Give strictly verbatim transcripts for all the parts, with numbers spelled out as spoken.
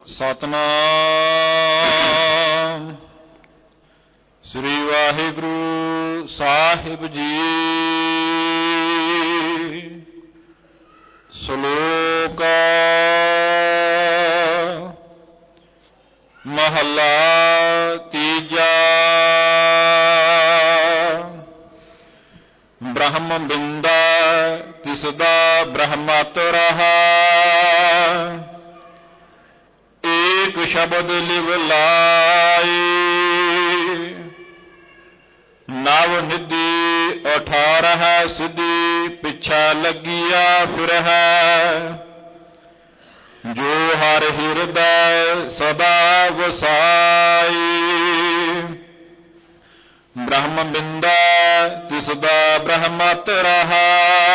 ਸਤਨਾਮ ਸ੍ਰੀ ਵਾਹਿਗੁਰੂ ਸਾਹਿਬ ਜੀ। ਸ਼ਲੋਕ ਮਹੱਲਾ ਤੀਜਾ। ਬ੍ਰਹਮ ਬਿੰਦਾ ਤਿਸਦਾ ਬ੍ਰਹਮਤ ਰਹਾ, ਏਕ ਸ਼ਬਦ ਲਿਵ ਲਾਈ। ਨਵ ਨਿਧੀ ਅਠਾਰਹ ਸਿਧੀ, ਪਿਛਾ ਲੱਗਿਆ ਫਿਰ ਹੈ। ਜੋ ਹਰ ਹਿਰਦੈ ਸਦਾ ਵਸਾਈ। ਬ੍ਰਹਮ ਬਿੰਦਾ ਤਿਸਦਾ ਬ੍ਰਹਮਤ ਰਹਾ,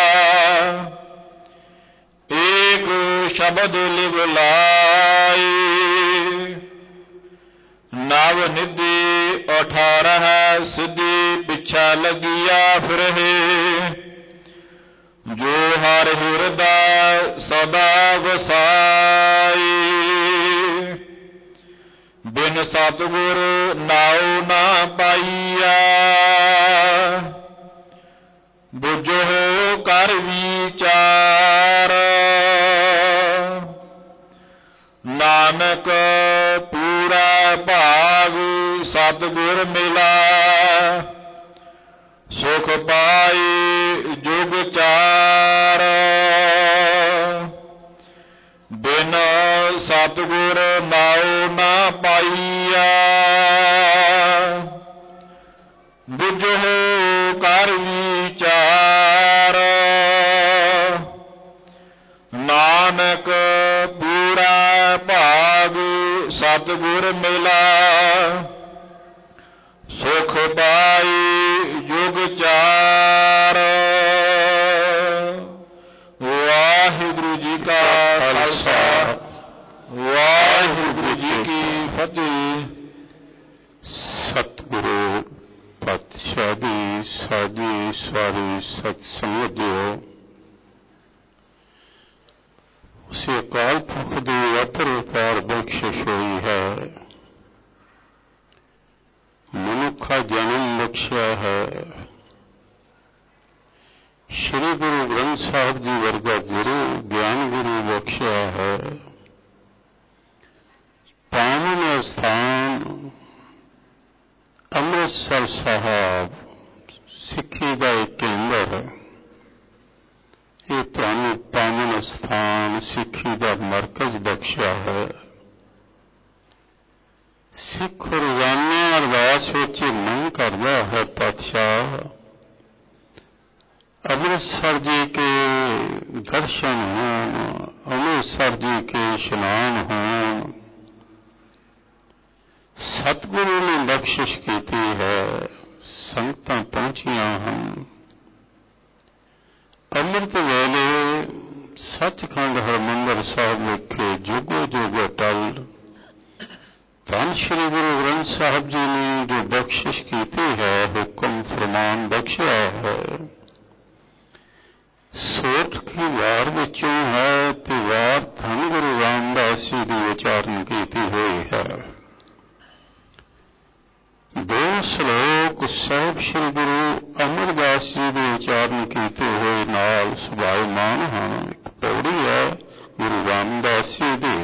ਏਕ ਸ਼ਬਦ ਲਿਵ ਲਾਈ। ਨਵ ਨਿਧੀ ਅਠਾਰਹ ਸਿਧੀ, ਪਿਛਾ ਲੱਗਿਆ ਫਿਰਹਿ। ਜੋ ਹਰ ਹਿਰਦੈ ਸਦਾ ਵਸਾਈ। ਬਿਨ ਸਤਿਗੁਰ ਨਾਉ ਨਾ ਪਾਈਆ, ਬੁਝੋ ਕਰ ਵਿਚਾਰ। ਨਾਨਕ ਪੂਰਾ ਭਾਗ ਸਤਿਗੁਰ ਮਿਲਾ, ਸੁਖ ਪਾਈ ਜੁਗ ਚਾਰ। ਬਿਨ ਸਤਿਗੁਰ ਨਾਉ ਨਾ ਪਾਈਆ, ਬੁਝੋ ਕਰ ਵਿਚਾਰ। ਨਾਨਕ ਪੂਰਾ ਭਾਗ ਸਤਿਗੁਰ ਮਿਲਾ, ਸੁਖ ਪਾਈ ਜੁਗ ਚਾਰ। ਵਾਹਿਗੁਰੂ ਜੀ ਕਾ ਖਾਲਸਾ, ਵਾਹਿਗੁਰੂ ਜੀ ਕੀ ਫਤਿਹ। ਸਤਿਗੁਰੂ ਪਾਤਸ਼ਾਹ ਦੀ ਸਾਜੀ ਸਾਰੀ ਸਤ ਸੰਗਤ ਦਿਓ। ਉਸੇ ਅਕਾਲ ਪੁਰਖ ਦੀ ਅਪਰੰਪਾਰ ਬਖਸ਼ਿਸ਼ ਹੋਈ ਹੈ। ਮਨੁੱਖਾ ਜਨਮ ਬਖਸ਼ਿਆ ਹੈ। ਸ਼੍ਰੀ ਗੁਰੂ ਗ੍ਰੰਥ ਸਾਹਿਬ ਜੀ ਵਰਗਾ ਗੁਰੂ, ਗਿਆਨ ਗੁਰੂ ਬਖਸ਼ਿਆ ਹੈ। ਪਾਵਨ ਸਥਾਨ ਅੰਮ੍ਰਿਤਸਰ ਸਾਹਿਬ ਸਿੱਖੀ ਦਾ ਇੱਕ ਕੇਂਦਰ। ਇਹ ਤੁਹਾਨੂੰ ਪਾਵਨ ਸਥਾਨ ਸਿੱਖੀ ਦਾ ਮਰਕਜ਼ ਬਖਸ਼ਿਆ ਹੈ। ਸਿੱਖ ਰੋਜ਼ਾਨਾ ਅਰਦਾਸ ਵਿੱਚ ਮੰਗ ਕਰਦਾ ਹੈ, ਪਾਤਸ਼ਾਹ ਅੰਮ੍ਰਿਤਸਰ जी के दर्शन हों, अमृतसर जी के स्नान हों। सतगुरु ने बख्शिश की है, संगतां पहुंचिया हैं। अमृत वेले सचखंड हरमंदिर साहिब विखे जुगो जुग अटल धन श्री गुरु ग्रंथ साहिब जी ने जो बख्शिश की है, हुक्म फरमान बख्शिया है। सोठ की वार विचों है ते वार धन गुरु रामदास जी की उचारण की हुई है। दो श्लोक साहिब श्री गुरु अमरदास जी के उचारण किए हुए नाल सुभाईमान हैं। एक पौड़ी है गुरु रामदास जी की,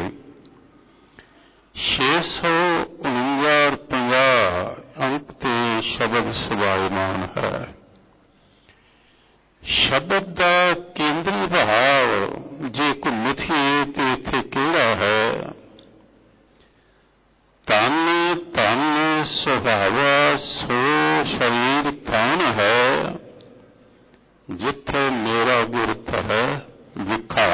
छे सौ उनंजा पंजाह अंक ते शब्द सुभाईमान है। शब्द का केंद्री भाव जे को मिथिए तो इत्थे केड़ा है। तन तन सुभाव सो शरीर प्राण है, जिथे मेरा गुरत है विखा।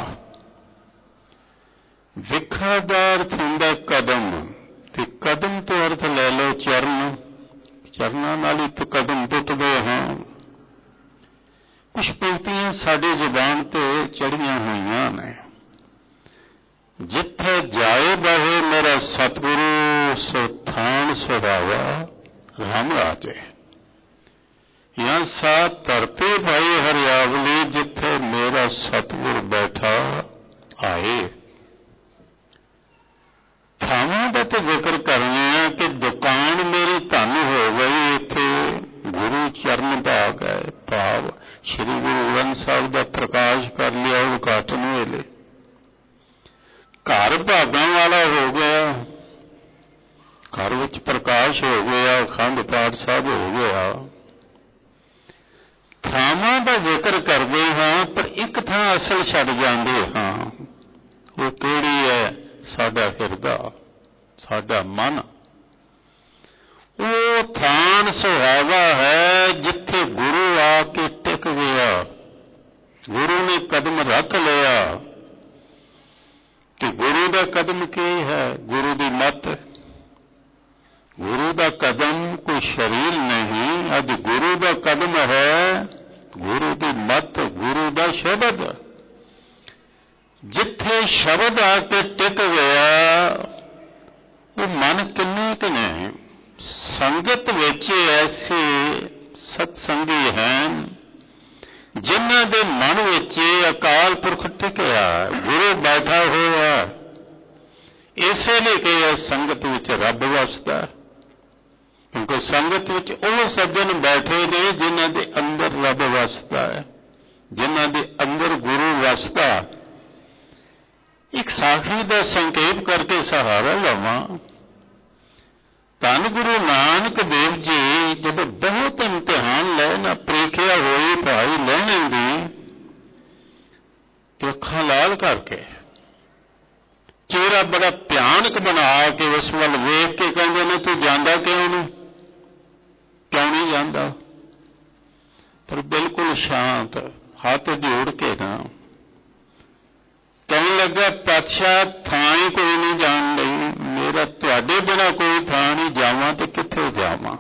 विखा का अर्थ हुंदा कदम, ते कदम तो अर्थ ले लो चरण। चरना नाल ही तो कदम टुटदे हैं। कुछ पंक्तियां साडी जुबान ते चढ़िया हुई ने। जिथे जाए बहे मेरा सतगुरु, सो थान सुभावा राम राजे। या सा धरती भाई हरियावली, जिथे मेरा मेरा सतगुर बैठा आए। ਥਾਵਾਂ ਦਾ ਤਾਂ ਜ਼ਿਕਰ ਕਰਨੇ ਆ ਕਿ ਦੁਕਾਨ ਮੇਰੀ ਧਨ ਹੋ ਗਈ। ਇੱਥੇ ਗੁਰੂ ਚਰਨ ਭਾਗ ਹੈ, ਭਾਵ ਸ਼੍ਰੀ ਗੁਰੂ ਗ੍ਰੰਥ ਸਾਹਿਬ ਦਾ ਪ੍ਰਕਾਸ਼ ਕਰ ਲਿਆ ਉਦਘਾਟਨ ਵੇਲੇ। ਘਰ ਭਾਗਾਂ ਵਾਲਾ ਹੋ ਗਿਆ, ਘਰ ਵਿੱਚ ਪ੍ਰਕਾਸ਼ ਹੋ ਗਿਆ, ਅਖੰਡ ਪਾਠ ਸਾਹਿਬ ਹੋ ਗਿਆ। ਥਾਵਾਂ ਦਾ ਜ਼ਿਕਰ ਕਰਦੇ ਹਾਂ, ਪਰ ਇੱਕ ਥਾਂ ਅਸਲ ਛੱਡ ਜਾਂਦੇ ਹਾਂ। ਉਹ ਕਿਹੜੀ ਹੈ? ਸਾਡਾ ਹਿਰਦਾ, ਸਾਡਾ ਮਨ। ਉਹ ਥਾਨ ਸੁਹਾਵਾ ਹੈ ਜਿੱਥੇ ਗੁਰੂ ਆ ਕੇ ਟਿਕ ਗਿਆ, ਗੁਰੂ ਨੇ ਕਦਮ ਰੱਖ ਲਿਆ। ਤੇ ਗੁਰੂ ਦਾ ਕਦਮ ਕੀ ਹੈ? ਗੁਰੂ ਦੀ ਮੱਤ। ਗੁਰੂ ਦਾ ਕਦਮ ਕੋਈ ਸਰੀਰ ਨਹੀਂ, ਅੱਜ ਗੁਰੂ ਦਾ ਕਦਮ ਹੈ ਗੁਰੂ ਦੀ ਮੱਤ, ਗੁਰੂ ਦਾ ਸ਼ਬਦ। ਜਿੱਥੇ ਸ਼ਬਦ ਆ ਕੇ ਟਿਕ ਗਿਆ, ਉਹ ਮਨ ਕਿੰਨੇ ਕੁ ਨੇ? ਸੰਗਤ ਵਿੱਚ ਐਸੇ ਸਤਸੰਗੀ ਹਨ ਜਿਨ੍ਹਾਂ ਦੇ ਮਨ ਵਿੱਚ ਅਕਾਲ ਪੁਰਖ ਟਿਕਿਆ, ਗੁਰੂ ਬੈਠਾ ਹੋਇਆ। ਇਸੇ ਲਈ ਕਿ ਸੰਗਤ ਵਿੱਚ ਰੱਬ ਵਸਦਾ, ਕਿਉਂਕਿ ਸੰਗਤ ਵਿੱਚ ਉਹ ਸੱਜਣ ਬੈਠੇ ਨੇ ਜਿਨ੍ਹਾਂ ਦੇ ਅੰਦਰ ਰੱਬ ਵਸਦਾ ਹੈ, ਜਿਨ੍ਹਾਂ ਦੇ ਅੰਦਰ ਗੁਰੂ ਵਸਦਾ। ਇੱਕ ਸਾਖੀ ਦਾ ਸੰਕੇਤ ਕਰਕੇ ਸਹਾਰਾ ਲਵਾਂ। ਧੰਨ ਗੁਰੂ ਨਾਨਕ ਦੇਵ ਜੀ ਜਦੋਂ ਬਹੁਤ ਇਮਤਿਹਾਨ ਲੈਣ, ਪ੍ਰੀਖਿਆ ਹੋਈ ਭਾਈ ਲੈਣੇ ਦੀ, ਤੇ ਅੱਖਾਂ ਲਾਲ ਕਰਕੇ ਚਿਹਰਾ ਬੜਾ ਭਿਆਨਕ ਬਣਾ ਕੇ ਉਸ ਵੱਲ ਵੇਖ ਕੇ ਕਹਿੰਦੇ ਨੇ, ਤੂੰ ਜਾਂਦਾ ਕਿਉਂ ਨਹੀਂ? ਕਿਉਂ ਨਹੀਂ ਜਾਂਦਾ? ਪਰ ਬਿਲਕੁਲ ਸ਼ਾਂਤ, ਹੱਥ ਜੋੜ ਕੇ ਨਾ ਕਹਿਣ ਲੱਗਾ, ਪਾਤਸ਼ਾਹ ਥਾਂ ਹੀ ਕੋਈ ਨਹੀਂ ਜਾਣ ਲਈ, ਮੇਰਾ ਤੁਹਾਡੇ ਬਿਨਾਂ ਕੋਈ ਥਾਂ ਨਹੀਂ, ਜਾਵਾਂ ਤੇ ਕਿੱਥੇ ਜਾਵਾਂ?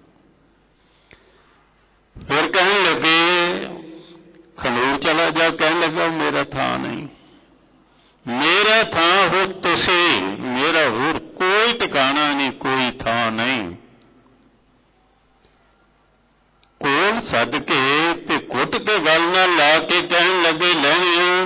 ਫਿਰ ਕਹਿਣ ਲੱਗੇ ਖਨੂਰ ਚਲਾ ਜਾ। ਕਹਿਣ ਲੱਗਾ ਮੇਰਾ ਥਾਂ ਨਹੀਂ, ਮੇਰਾ ਥਾਂ ਹੋ ਤੁਸੀਂ, ਮੇਰਾ ਹੋਰ ਕੋਈ ਟਿਕਾਣਾ ਨਹੀਂ, ਕੋਈ ਥਾਂ ਨਹੀਂ। ਕੋਲ ਸੱਦ ਕੇ ਤੇ ਘੁੱਟ ਕੇ ਗੱਲ ਨਾਲ ਲਾ ਕੇ ਕਹਿਣ ਲੱਗੇ, ਲੈਣਿਆ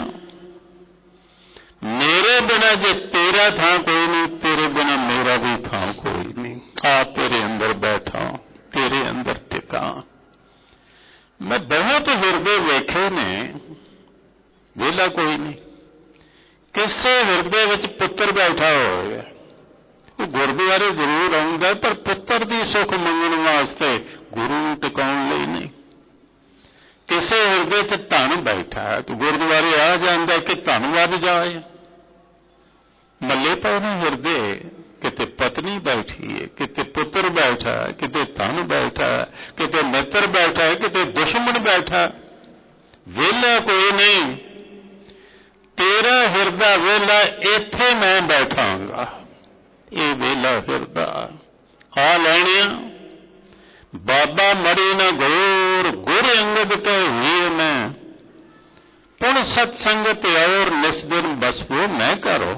ਮੇਰੇ ਬਿਨਾਂ ਜੇ ਤੇਰਾ ਥਾਂ ਕੋਈ ਨਹੀਂ, ਤੇਰੇ ਬਿਨਾਂ ਮੇਰਾ ਵੀ ਥਾਂ ਕੋਈ ਨਹੀਂ। ਆ ਤੇਰੇ ਅੰਦਰ ਬੈਠਾ, ਤੇਰੇ ਅੰਦਰ ਟਿਕਾ। ਮੈਂ ਬਹੁਤ ਹਿਰਦੇ ਵੇਖੇ ਨੇ, ਵਿਹਲਾ ਕੋਈ ਨਹੀਂ। ਕਿਸੇ ਹਿਰਦੇ ਵਿੱਚ ਪੁੱਤਰ ਬੈਠਾ ਹੋਇਆ, ਉਹ ਗੁਰਦੁਆਰੇ ਜ਼ਰੂਰ ਆਉਂਦਾ, ਪਰ ਪੁੱਤਰ ਦੀ ਸੁੱਖ ਮੰਗਣ ਵਾਸਤੇ, ਗੁਰੂ ਟਿਕਾਉਣ ਲਈ ਨਹੀਂ। ਕਿਸੇ ਹਿਰਦੇ 'ਚ ਧਨ ਬੈਠਾ, ਤੇ ਗੁਰਦੁਆਰੇ ਆ ਜਾਂਦਾ ਕਿ ਧਨ ਵੱਧ ਜਾਏ। ਮੱਲੇ ਪਏ ਨੇ ਹਿਰਦੇ, ਕਿਤੇ ਪਤਨੀ ਬੈਠੀ ਹੈ, ਕਿਤੇ ਪੁੱਤਰ ਬੈਠਾ, ਕਿਤੇ ਧਨ ਬੈਠਾ, ਕਿਤੇ ਮਿੱਤਰ ਬੈਠਾ, ਕਿਤੇ ਦੁਸ਼ਮਣ ਬੈਠਾ। ਵਿਹਲਾ ਕੋਈ ਨਹੀਂ। ਤੇਰਾ ਹਿਰਦਾ ਵਿਹਲਾ, ਇੱਥੇ ਮੈਂ ਬੈਠਾਂਗਾ। ਇਹ ਵਿਹਲਾ ਹਿਰਦਾ ਆ ਲੈਣਿਆ। ਬਾਬਾ ਮੜੀ ਨਾ ਗੌਰ, ਗੁਰ ਅੰਗਦ ਕੈ ਵੀਰ ਮੈਂ, ਪੁਣ ਸਤਸੰਗਤ ਔਰ ਨਿਸਦਿਨ ਬਸਵੋ ਮੈਂ ਕਰੋ।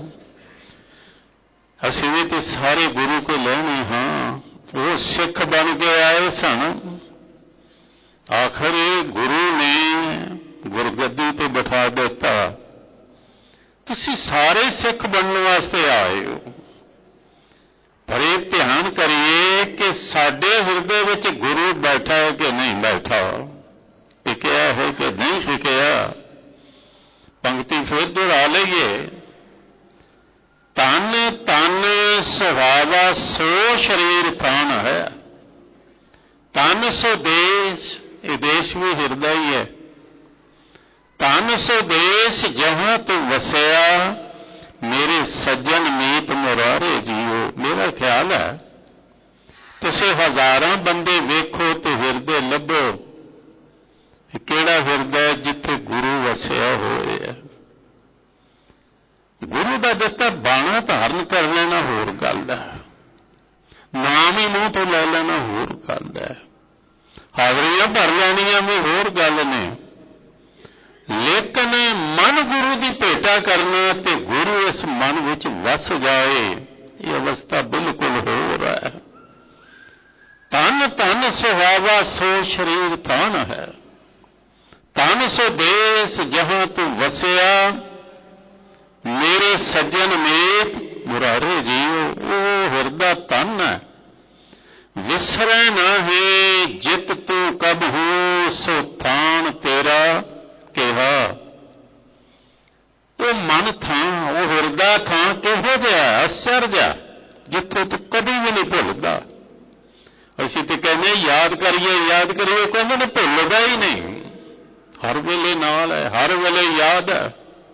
ਅਸੀਂ ਵੀ ਤੇ ਸਾਰੇ ਗੁਰੂ ਕੋ ਲੈਣੇ ਹਾਂ। ਉਹ ਸਿੱਖ ਬਣ ਕੇ ਆਏ ਸਨ, ਆਖਰ ਗੁਰੂ ਨੇ ਗੁਰਗੱਦੀ ਤੇ ਬਿਠਾ ਦਿੱਤਾ। ਤੁਸੀਂ ਸਾਰੇ ਸਿੱਖ ਬਣਨ ਵਾਸਤੇ ਆਏ ਹੋ, ਪਰ ਇਹ ਧਿਆਨ ਕਰੀਏ ਕਿ ਸਾਡੇ ਹਿਰਦੇ ਵਿੱਚ ਗੁਰੂ ਬੈਠਾ ਹੈ ਕਿ ਨਹੀਂ ਬੈਠਾ, ਟਿਕਿਆ ਹੈ ਕਿ ਨਹੀਂ ਟਿਕਿਆ। ਪੰਕਤੀ ਫਿਰ ਦੁਹਰਾ ਲਈਏ। ਤਨ ਤਨ ਸੁਹਾਵਾ ਸੋ ਸਰੀਰ ਥਾਨ ਹੈ, ਤਨ ਸੋ ਦੇਸ਼, ਇਹ ਦੇਸ਼ ਵੀ ਹਿਰਦਾ ਹੀ ਹੈ। ਤਨ ਸੋ ਦੇਸ਼ ਜਹਾਂ ਤੂੰ ਵਸਿਆ, ਮੇਰੇ ਸੱਜਣ ਮੀਤ ਮੁਰਾਰੇ ਜੀਓ। ਮੇਰਾ ਖਿਆਲ ਹੈ ਤੁਸੀਂ ਹਜ਼ਾਰਾਂ ਬੰਦੇ ਵੇਖੋ ਤੇ ਹਿਰਦੇ ਲੱਭੋ, ਕਿਹੜਾ ਹਿਰਦਾ ਜਿੱਥੇ ਗੁਰੂ ਵਸਿਆ ਹੋਇਆ। ਗੁਰੂ ਦਾ ਦਿੱਤਾ ਬਾਣਾ ਧਾਰਨ ਕਰ ਲੈਣਾ ਹੋਰ ਗੱਲ ਹੈ, ਨਾਮ ਹੀ ਮੂੰਹ ਤੋਂ ਲੈ ਲੈਣਾ ਹੋਰ ਗੱਲ ਹੈ, ਹਾਜ਼ਰੀਆਂ ਭਰ ਲੈਣੀਆਂ ਵੀ ਹੋਰ ਗੱਲ ਨੇ। ਲੇਕਿਨ ਮਨ ਗੁਰੂ ਦੀ ਭੇਟਾ ਕਰਨਾ ਤੇ ਗੁਰੂ ਇਸ ਮਨ ਵਿੱਚ ਵਸ ਜਾਏ, ਇਹ ਅਵਸਥਾ ਬਿਲਕੁਲ ਹੋਰ ਹੈ। ਤਨ ਤਨ ਸੁਹਾਵਾ ਸੋ ਸਰੀਰ ਥਾਨ ਹੈ, ਤਨ ਸੋ ਦੇਸ ਜਹਾਂ ਤੂੰ ਵਸਿਆ, ਮੇਰੇ ਸੱਜਣ ਮੇਤ ਮੁਰਾਰੇ ਜੀਓ। तेरा तन है। विसरै नाहे जित तू कब हो, सो थान तेरा कहा। वो मन थां, वो हिरदा थां किहो जिहा आश्चर्य जिथों तू कभी भी नहीं भुलदा। असीं ते कहने याद करिए याद करिए, कहंदे ने भुलदा ही नहीं, हर वेले नाल है, हर वेले याद है।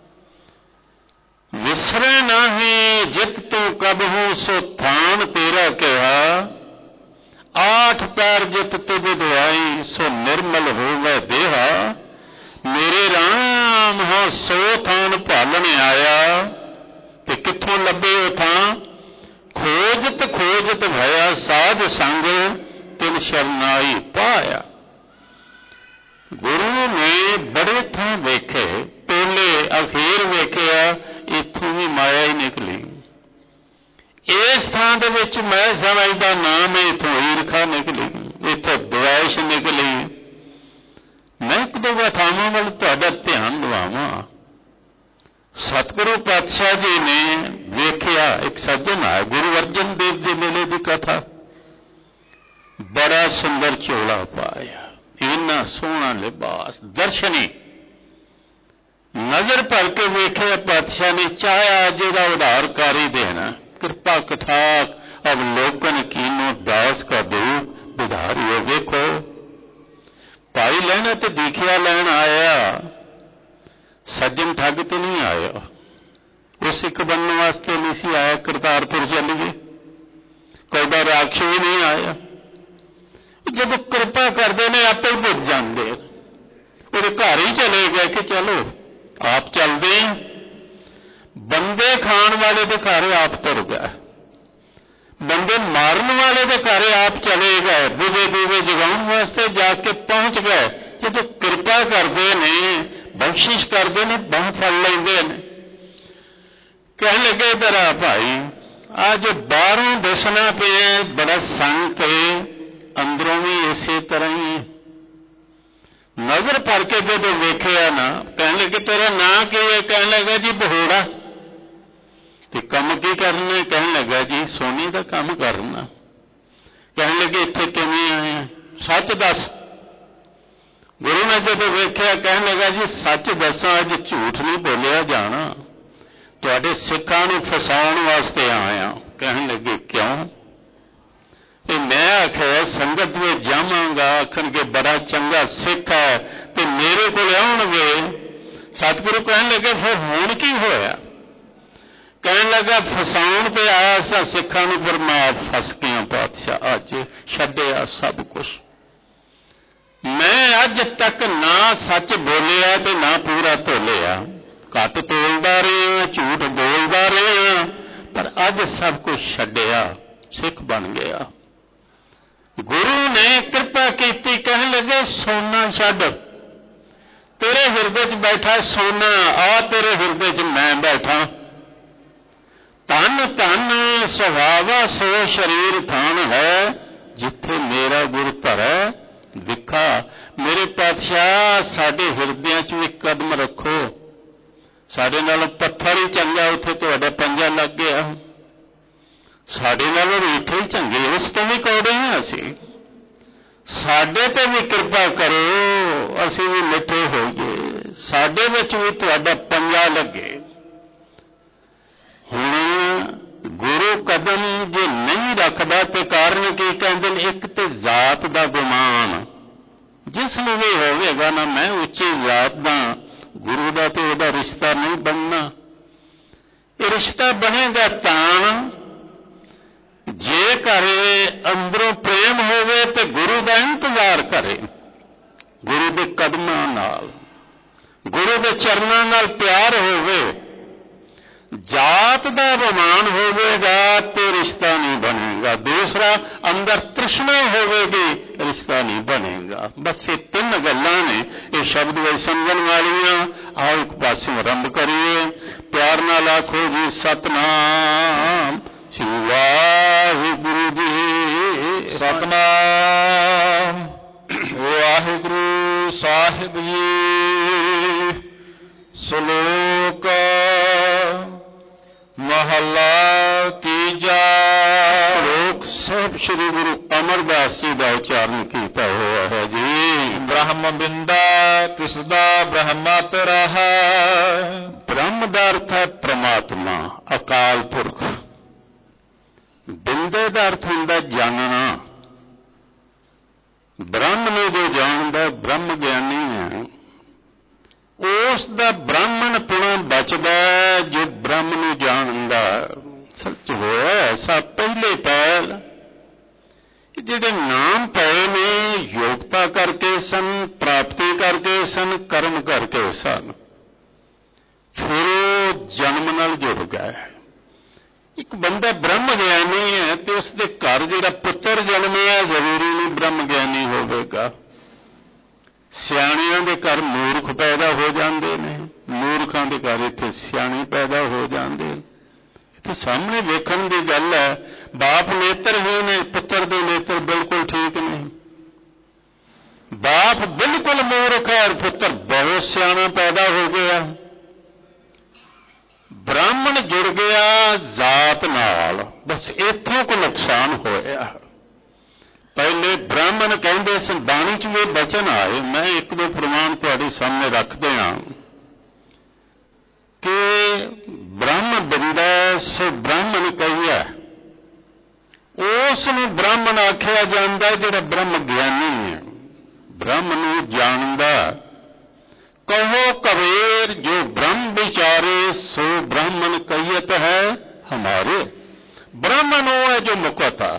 विसरे नाहे जित तू कब हो, सो थान तेरा कहा। आठ पैर जित तुझ दुआई, सो निर्मल होवे देहा। मेरे राम हो सो थान भालन आया, ते कित्थों लभे ओ थां। खोजत खोजत भया साध संग, तिन शरनाई पाया। गुरु ने बड़े थां वेखे, टोले अखीर वेखिया, इत्थों भी माया ही निकली। इस थां दे विच मैं समझदा नाम, इत्थों ईरखा निकली, इत्थों द्वेष निकली। मैं एक दो गाथावां वल तुहाडा ध्यान दिवावां। सतगुरु पातशाह जी ने वेखिया, एक सज्जन आया, गुरु अर्जन देव जी मेले की कथा, बड़ा सुंदर चोला पाया, इन्ना सोहना लिबास, दर्शनी। नजर भर के वेखिया पातशाह ने, चाहया जिहदा उधारकारी देना, कृपा कठाक अवलोकन कीनो दास का दूप विधारियो। वेखो भाई लैना तो दीखिया लैन आया, सज्जन ठग तो नहीं आया, वो सिख बनने वास्ते नहीं सी आया, करतारपुर चलिए, कोई राक्ष भी नहीं आया। जब कृपा करते ने आपे ही भुज जाते, वो घर ही चले गए कि चलो आप चलते हैं। बंदे खाण वाले के घर आप तुर गए, बंदे मारन वाले के घर आप चले गए, बुझे बुझे जगाने वास्ते जाके पहुंच गए। जब कृपा करते ने, बख्शिश करते ने, बाह फड़ लेंदे ने। कह लगे तेरा भाई आज बाहरों दसना पे बड़ा संत है, अंदरों भी इसे तरह ही। नजर भर के जो वेखिया ना, कह लगे तेरा नाम की है, कह लगा जी बहोड़ा। ते कम की करना, कह लगा जी सोने का काम करना। कह लगे इत्थे किवें आए, सच दस। गुरु ने जो वेखिया कह लगा जी सच दसा, अज झूठ नहीं बोलिया जाना, तुहाडे सिखां नूं फसाउण वास्ते आया। कह लगे क्यों? ते मैं आखिया संगत में जावांगा, आखणगे बड़ा चंगा सिख है, ते मेरे कोल आउणगे। सतगुरु कहण लगे फिर हुण की होया? कहण लगा फसाउण ते आया सा सिखां नूं, पर मैं फस गया पातशाह, अज छड्डिया सब कुछ। मैं अज तक ना सच बोलिया ते ना पूरा तोलिया, घट तोलदा रहा, झूठ बोलदा रहा, पर अज सब कुछ छड्डिया, सिख बन गया। गुरु ने कृपा की, कहने लगे सोना छड्ड, तेरे हिरदे च बैठा सोना, आ तेरे हिरदे च मैं बैठा। तन तन सुहावा सो शरीर थान है, जिथे मेरा गुरु धरै दिखा। मेरे पातशाह साडे हिरदियां च भी कदम रखो, साडे नालों पत्थर ही चंगा, उत्थे तुहाडा पंजा लग गया। साडे नालों रीठे ही चंगे, उस तो भी कौड़े हैं असीं, साडे ते भी कृपा करो, असीं भी मिठे होइए, साडे विच भी तुहाडा पंजा लगे। हुण गुरु कदम जे नहीं रखदा ते कारण की कहंदे ने, एक ते जात दा गुमान, जिस नूं भी होवेगा ना मैं उच्ची जात दा, गुरु दा ते ओहदा रिश्ता नहीं बनना। ये रिश्ता बनेगा तां जे करे अंदरों प्रेम होवे ते गुरु दा इंतजार करे, गुरु दे कदमां नाल, गुरु दे चरनां नाल प्यार होवे। जात दा अभिमान होवेगा तो रिश्ता नहीं बनेगा। दूसरा अंदर तृष्णा होवेगी, रिश्ता नहीं बनेगा। बस ये तीन गल्लां ने, ये शब्द वे समझण वालियां। आओ एक पासों आरंभ करिए, प्यार नाल आखो जी सतनाम श्री वाहिगुरु जी। सतनाम वाहिगुरु साहिब जी। श्लोक महला तीजा। ਸਾਹਿਬ ਸ੍ਰੀ ਗੁਰੂ ਅਮਰਦਾਸ ਜੀ ਦਾ ਉਚਾਰਨ ਕੀਤਾ ਹੋਇਆ ਹੈ ਜੀ। ਬ੍ਰਹਮ ਬਿੰਦਾ ਤਿਸਦਾ ਬ੍ਰਹਮਤ ਰਹਾ। ਬ੍ਰਹਮ ਦਾ ਅਰਥ ਹੈ ਪ੍ਰਮਾਤਮਾ, ਅਕਾਲ ਪੁਰਖ। ਬਿੰਦੇ ਦਾ ਅਰਥ ਹੁੰਦਾ ਜਾਣਨਾ। ਬ੍ਰਹਮ ਨੂੰ ਜੋ ਜਾਣਦਾ ਬ੍ਰਹਮ ਗਿਆਨੀ ਹੈ, ਉਸ ਦਾ ਬ੍ਰਾਹਮਣ ਪੁਣਾ ਬਚਦਾ ਜੋ ਬ੍ਰਹਮ ਨੂੰ ਜਾਣਦਾ। ਸੱਚ ਹੋਇਆ ਐਸਾ ਪਹਿਲੇ ਪਹਿਲ ਜਿਹੜੇ ਨਾਮ ਪਏ ਨੇ ਯੋਗਤਾ ਕਰਕੇ ਸਨ, ਪ੍ਰਾਪਤੀ ਕਰਕੇ ਸਨ, ਕਰਮ ਕਰਕੇ ਸਨ, ਫਿਰ ਉਹ ਜਨਮ ਨਾਲ ਜੁੜ ਗਿਆ। ਇੱਕ ਬੰਦਾ ਬ੍ਰਹਮ ਗਿਆਨੀ ਹੈ ਤੇ ਉਸਦੇ ਘਰ ਜਿਹੜਾ ਪੁੱਤਰ ਜਨਮਿਆ ਜ਼ਰੂਰੀ ਨਹੀਂ ਬ੍ਰਹਮ ਗਿਆਨੀ ਹੋਵੇਗਾ। ਸਿਆਣਿਆਂ ਦੇ ਘਰ ਮੂਰਖ ਪੈਦਾ ਹੋ ਜਾਂਦੇ ਨੇ, ਮੂਰਖਾਂ ਦੇ ਘਰ ਇੱਥੇ ਸਿਆਣੇ ਪੈਦਾ ਹੋ ਜਾਂਦੇ। ਇੱਥੇ ਸਾਹਮਣੇ ਵੇਖਣ ਦੀ ਗੱਲ ਹੈ, ਬਾਪ ਨੇਤਰਹੀਨ ਨੇ, ਪੁੱਤਰ ਦੇ ਨੇਤਰ ਬਿਲਕੁਲ ਠੀਕ ਨਹੀਂ। ਬਾਪ ਬਿਲਕੁਲ ਮੂਰਖ ਹੈ ਔਰ ਪੁੱਤਰ ਬਹੁਤ ਸਿਆਣਾ ਪੈਦਾ ਹੋ ਗਿਆ। ਬ੍ਰਾਹਮਣ ਜੁੜ ਗਿਆ ਜ਼ਾਤ ਨਾਲ, ਬਸ ਇੱਥੋਂ ਕੋ ਨੁਕਸਾਨ ਹੋਇਆ। ਪਹਿਲੇ ਬ੍ਰਾਹਮਣ ਕਹਿੰਦੇ ਸਨ, ਬਾਣੀ 'ਚ ਵੀ ਬਚਨ ਆਏ, ਮੈਂ ਇੱਕ ਦੋ ਪ੍ਰਮਾਣ ਤੁਹਾਡੇ ਸਾਹਮਣੇ ਰੱਖਦੇ ਹਾਂ ਕਿ ਬ੍ਰਹਮ ਬਿੰਦਾ ਸੋ ਬ੍ਰਾਹਮਣ ਕਹੀਆ। ਉਸ ਨੂੰ ਬ੍ਰਾਹਮਣ ਆਖਿਆ ਜਾਂਦਾ ਜਿਹੜਾ ਬ੍ਰਹਮ ਗਿਆਨੀ ਹੈ, ਬ੍ਰਹਮ ਨੂੰ ਜਾਣਦਾ। ਕਹੋ ਕਬੀਰ ਜੋ ਬ੍ਰਹਮ ਵਿਚਾਰੇ ਸੋ ਬ੍ਰਾਹਮਣ ਕਹੀਤ ਹੈ ਹਮਾਰੇ। ਬ੍ਰਾਹਮਣ ਉਹ ਹੈ ਜੋ ਮੁਕਤ ਆ,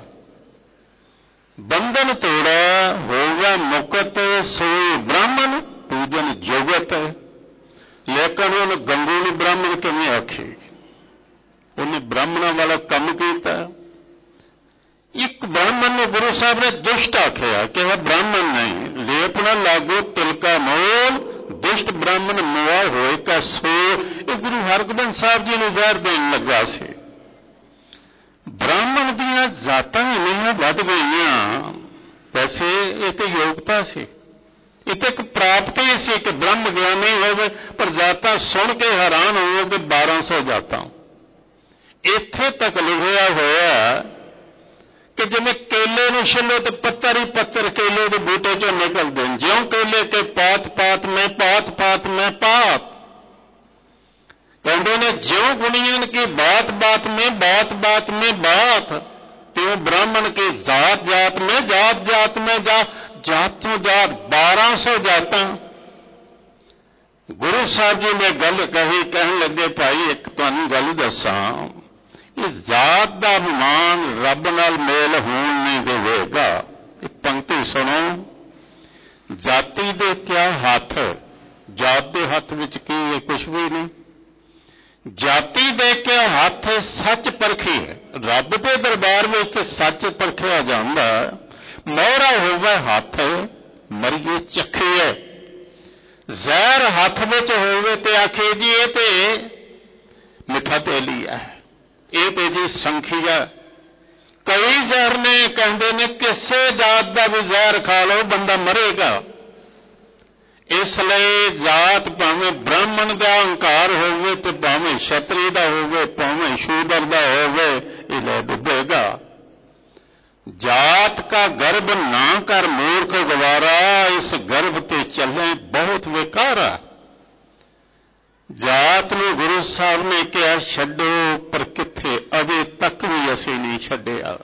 ਬੰਧਨ ਤੋੜਾ ਹੋਗਾ ਮੁਕਤ, ਸੋ ਬ੍ਰਾਹਮਣ ਪੂਜਨ ਜੋਗਤ ਹੈ। ਲੇਕਿਨ ਉਹਨੇ ਗੰਗੂ ਨੂੰ ਬ੍ਰਾਹਮਣ ਕਿਵੇਂ ਆਖੇ? ਉਹਨੇ ਬ੍ਰਾਹਮਣਾਂ ਵਾਲਾ ਕੰਮ ਕੀਤਾ। ਇੱਕ ਬ੍ਰਾਹਮਣ ਨੂੰ ਗੁਰੂ ਸਾਹਿਬ ਨੇ ਦੁਸ਼ਟ ਆਖਿਆ, ਕਿਹਾ ਬ੍ਰਾਹਮਣ ਨਹੀਂ। ਲੇਪ ਨਾ ਲਾਗੋ ਤਿਲਕਾ ਮੋਲ, ਦੁਸ਼ਟ ਬ੍ਰਾਹਮਣ ਮੁਆ ਹੋਏ ਕਾ ਸੋ। ਇਹ ਗੁਰੂ ਹਰਗੋਬਿੰਦ ਸਾਹਿਬ ਜੀ ਨੂੰ ਜ਼ਹਿਰ ਦੇਣ ਲੱਗਾ ਸੀ। ਬ੍ਰਾਹਮਣ ਦੀਆਂ ਜ਼ਾਤਾਂ ਇੰਨੀਆਂ ਵੱਧ ਗਈਆਂ, ਵੈਸੇ ਇਹ ਤੇ ਯੋਗਤਾ ਸੀ, ਇਹ ਤਾਂ ਇੱਕ ਪ੍ਰਾਪਤੀ ਸੀ ਕਿ ਬ੍ਰਹਮ ਗਿਆਨੀ ਹੋਵੇ, ਪਰ ਜ਼ਾਤਾਂ ਸੁਣ ਕੇ ਹੈਰਾਨ ਹੋਵੋਗੇ, ਬਾਰਾਂ ਸੌ ਜ਼ਾਤਾਂ। ਇੱਥੇ ਤੱਕ ਲਿਖਿਆ ਹੋਇਆ ਕਿ ਜਿਵੇਂ ਕੇਲੇ ਨੂੰ ਛਿੱਲੋ ਤੇ ਪੱਤਰ ਹੀ ਪੱਤਰ ਕੇਲੇ ਦੇ ਬੂਟੇ ਚੋਂ ਨਿਕਲਦੇ ਨੇ। ਜਿਉਂ ਕੇਲੇ ਕੇ ਪਾਤ ਪਾਤ ਮੈਂ ਪਾਤ ਪਾਤ ਮੈਂ ਪਾਤ, ਕਹਿੰਦੇ ਨੇ ਜਿਉਂ ਗੁਣੀਆਂ ਕੀ बात बात में बात बात में बात, त्यों ब्राह्मण की जात जात में जात जात में जात, जातों जात बारह सौ जात। गुरु साहब जी ने गल कही, कहन लगे भाई एक तुहानू गल दसां, इस जात का अभिमान रब नाल मेल होण नहीं देवेगा। पंक्ति सुनो, जाति दे क्या हाथ, जात दे हथ विच की है? कुछ भी नहीं। जाति दे के हथ सच परखी है, रब के दरबार में तो सच परखिया जाता। मोहरा होवे हथ मरिए चखिए, जहर हथ विच होवे ते आखे जी ये ते मिठा तेली है, ये ते जी संखिया। कई जहर ने कहते ने किसे जात का भी जहर खा लो बंदा मरेगा। इसलिए जात भावें ब्राह्मण का हंकार होवे ते भावें क्षत्रिय का होवे, भावें शूदर का होवे, इले डुबेगा। जात का गर्भ ना कर मूर्ख गवारा, इस गर्भ ते चले बहुत बेकारा। जात ने गुरु साहब ने कहा छड्डो, पर किथे अजे तक भी असीं नहीं छड्डिया।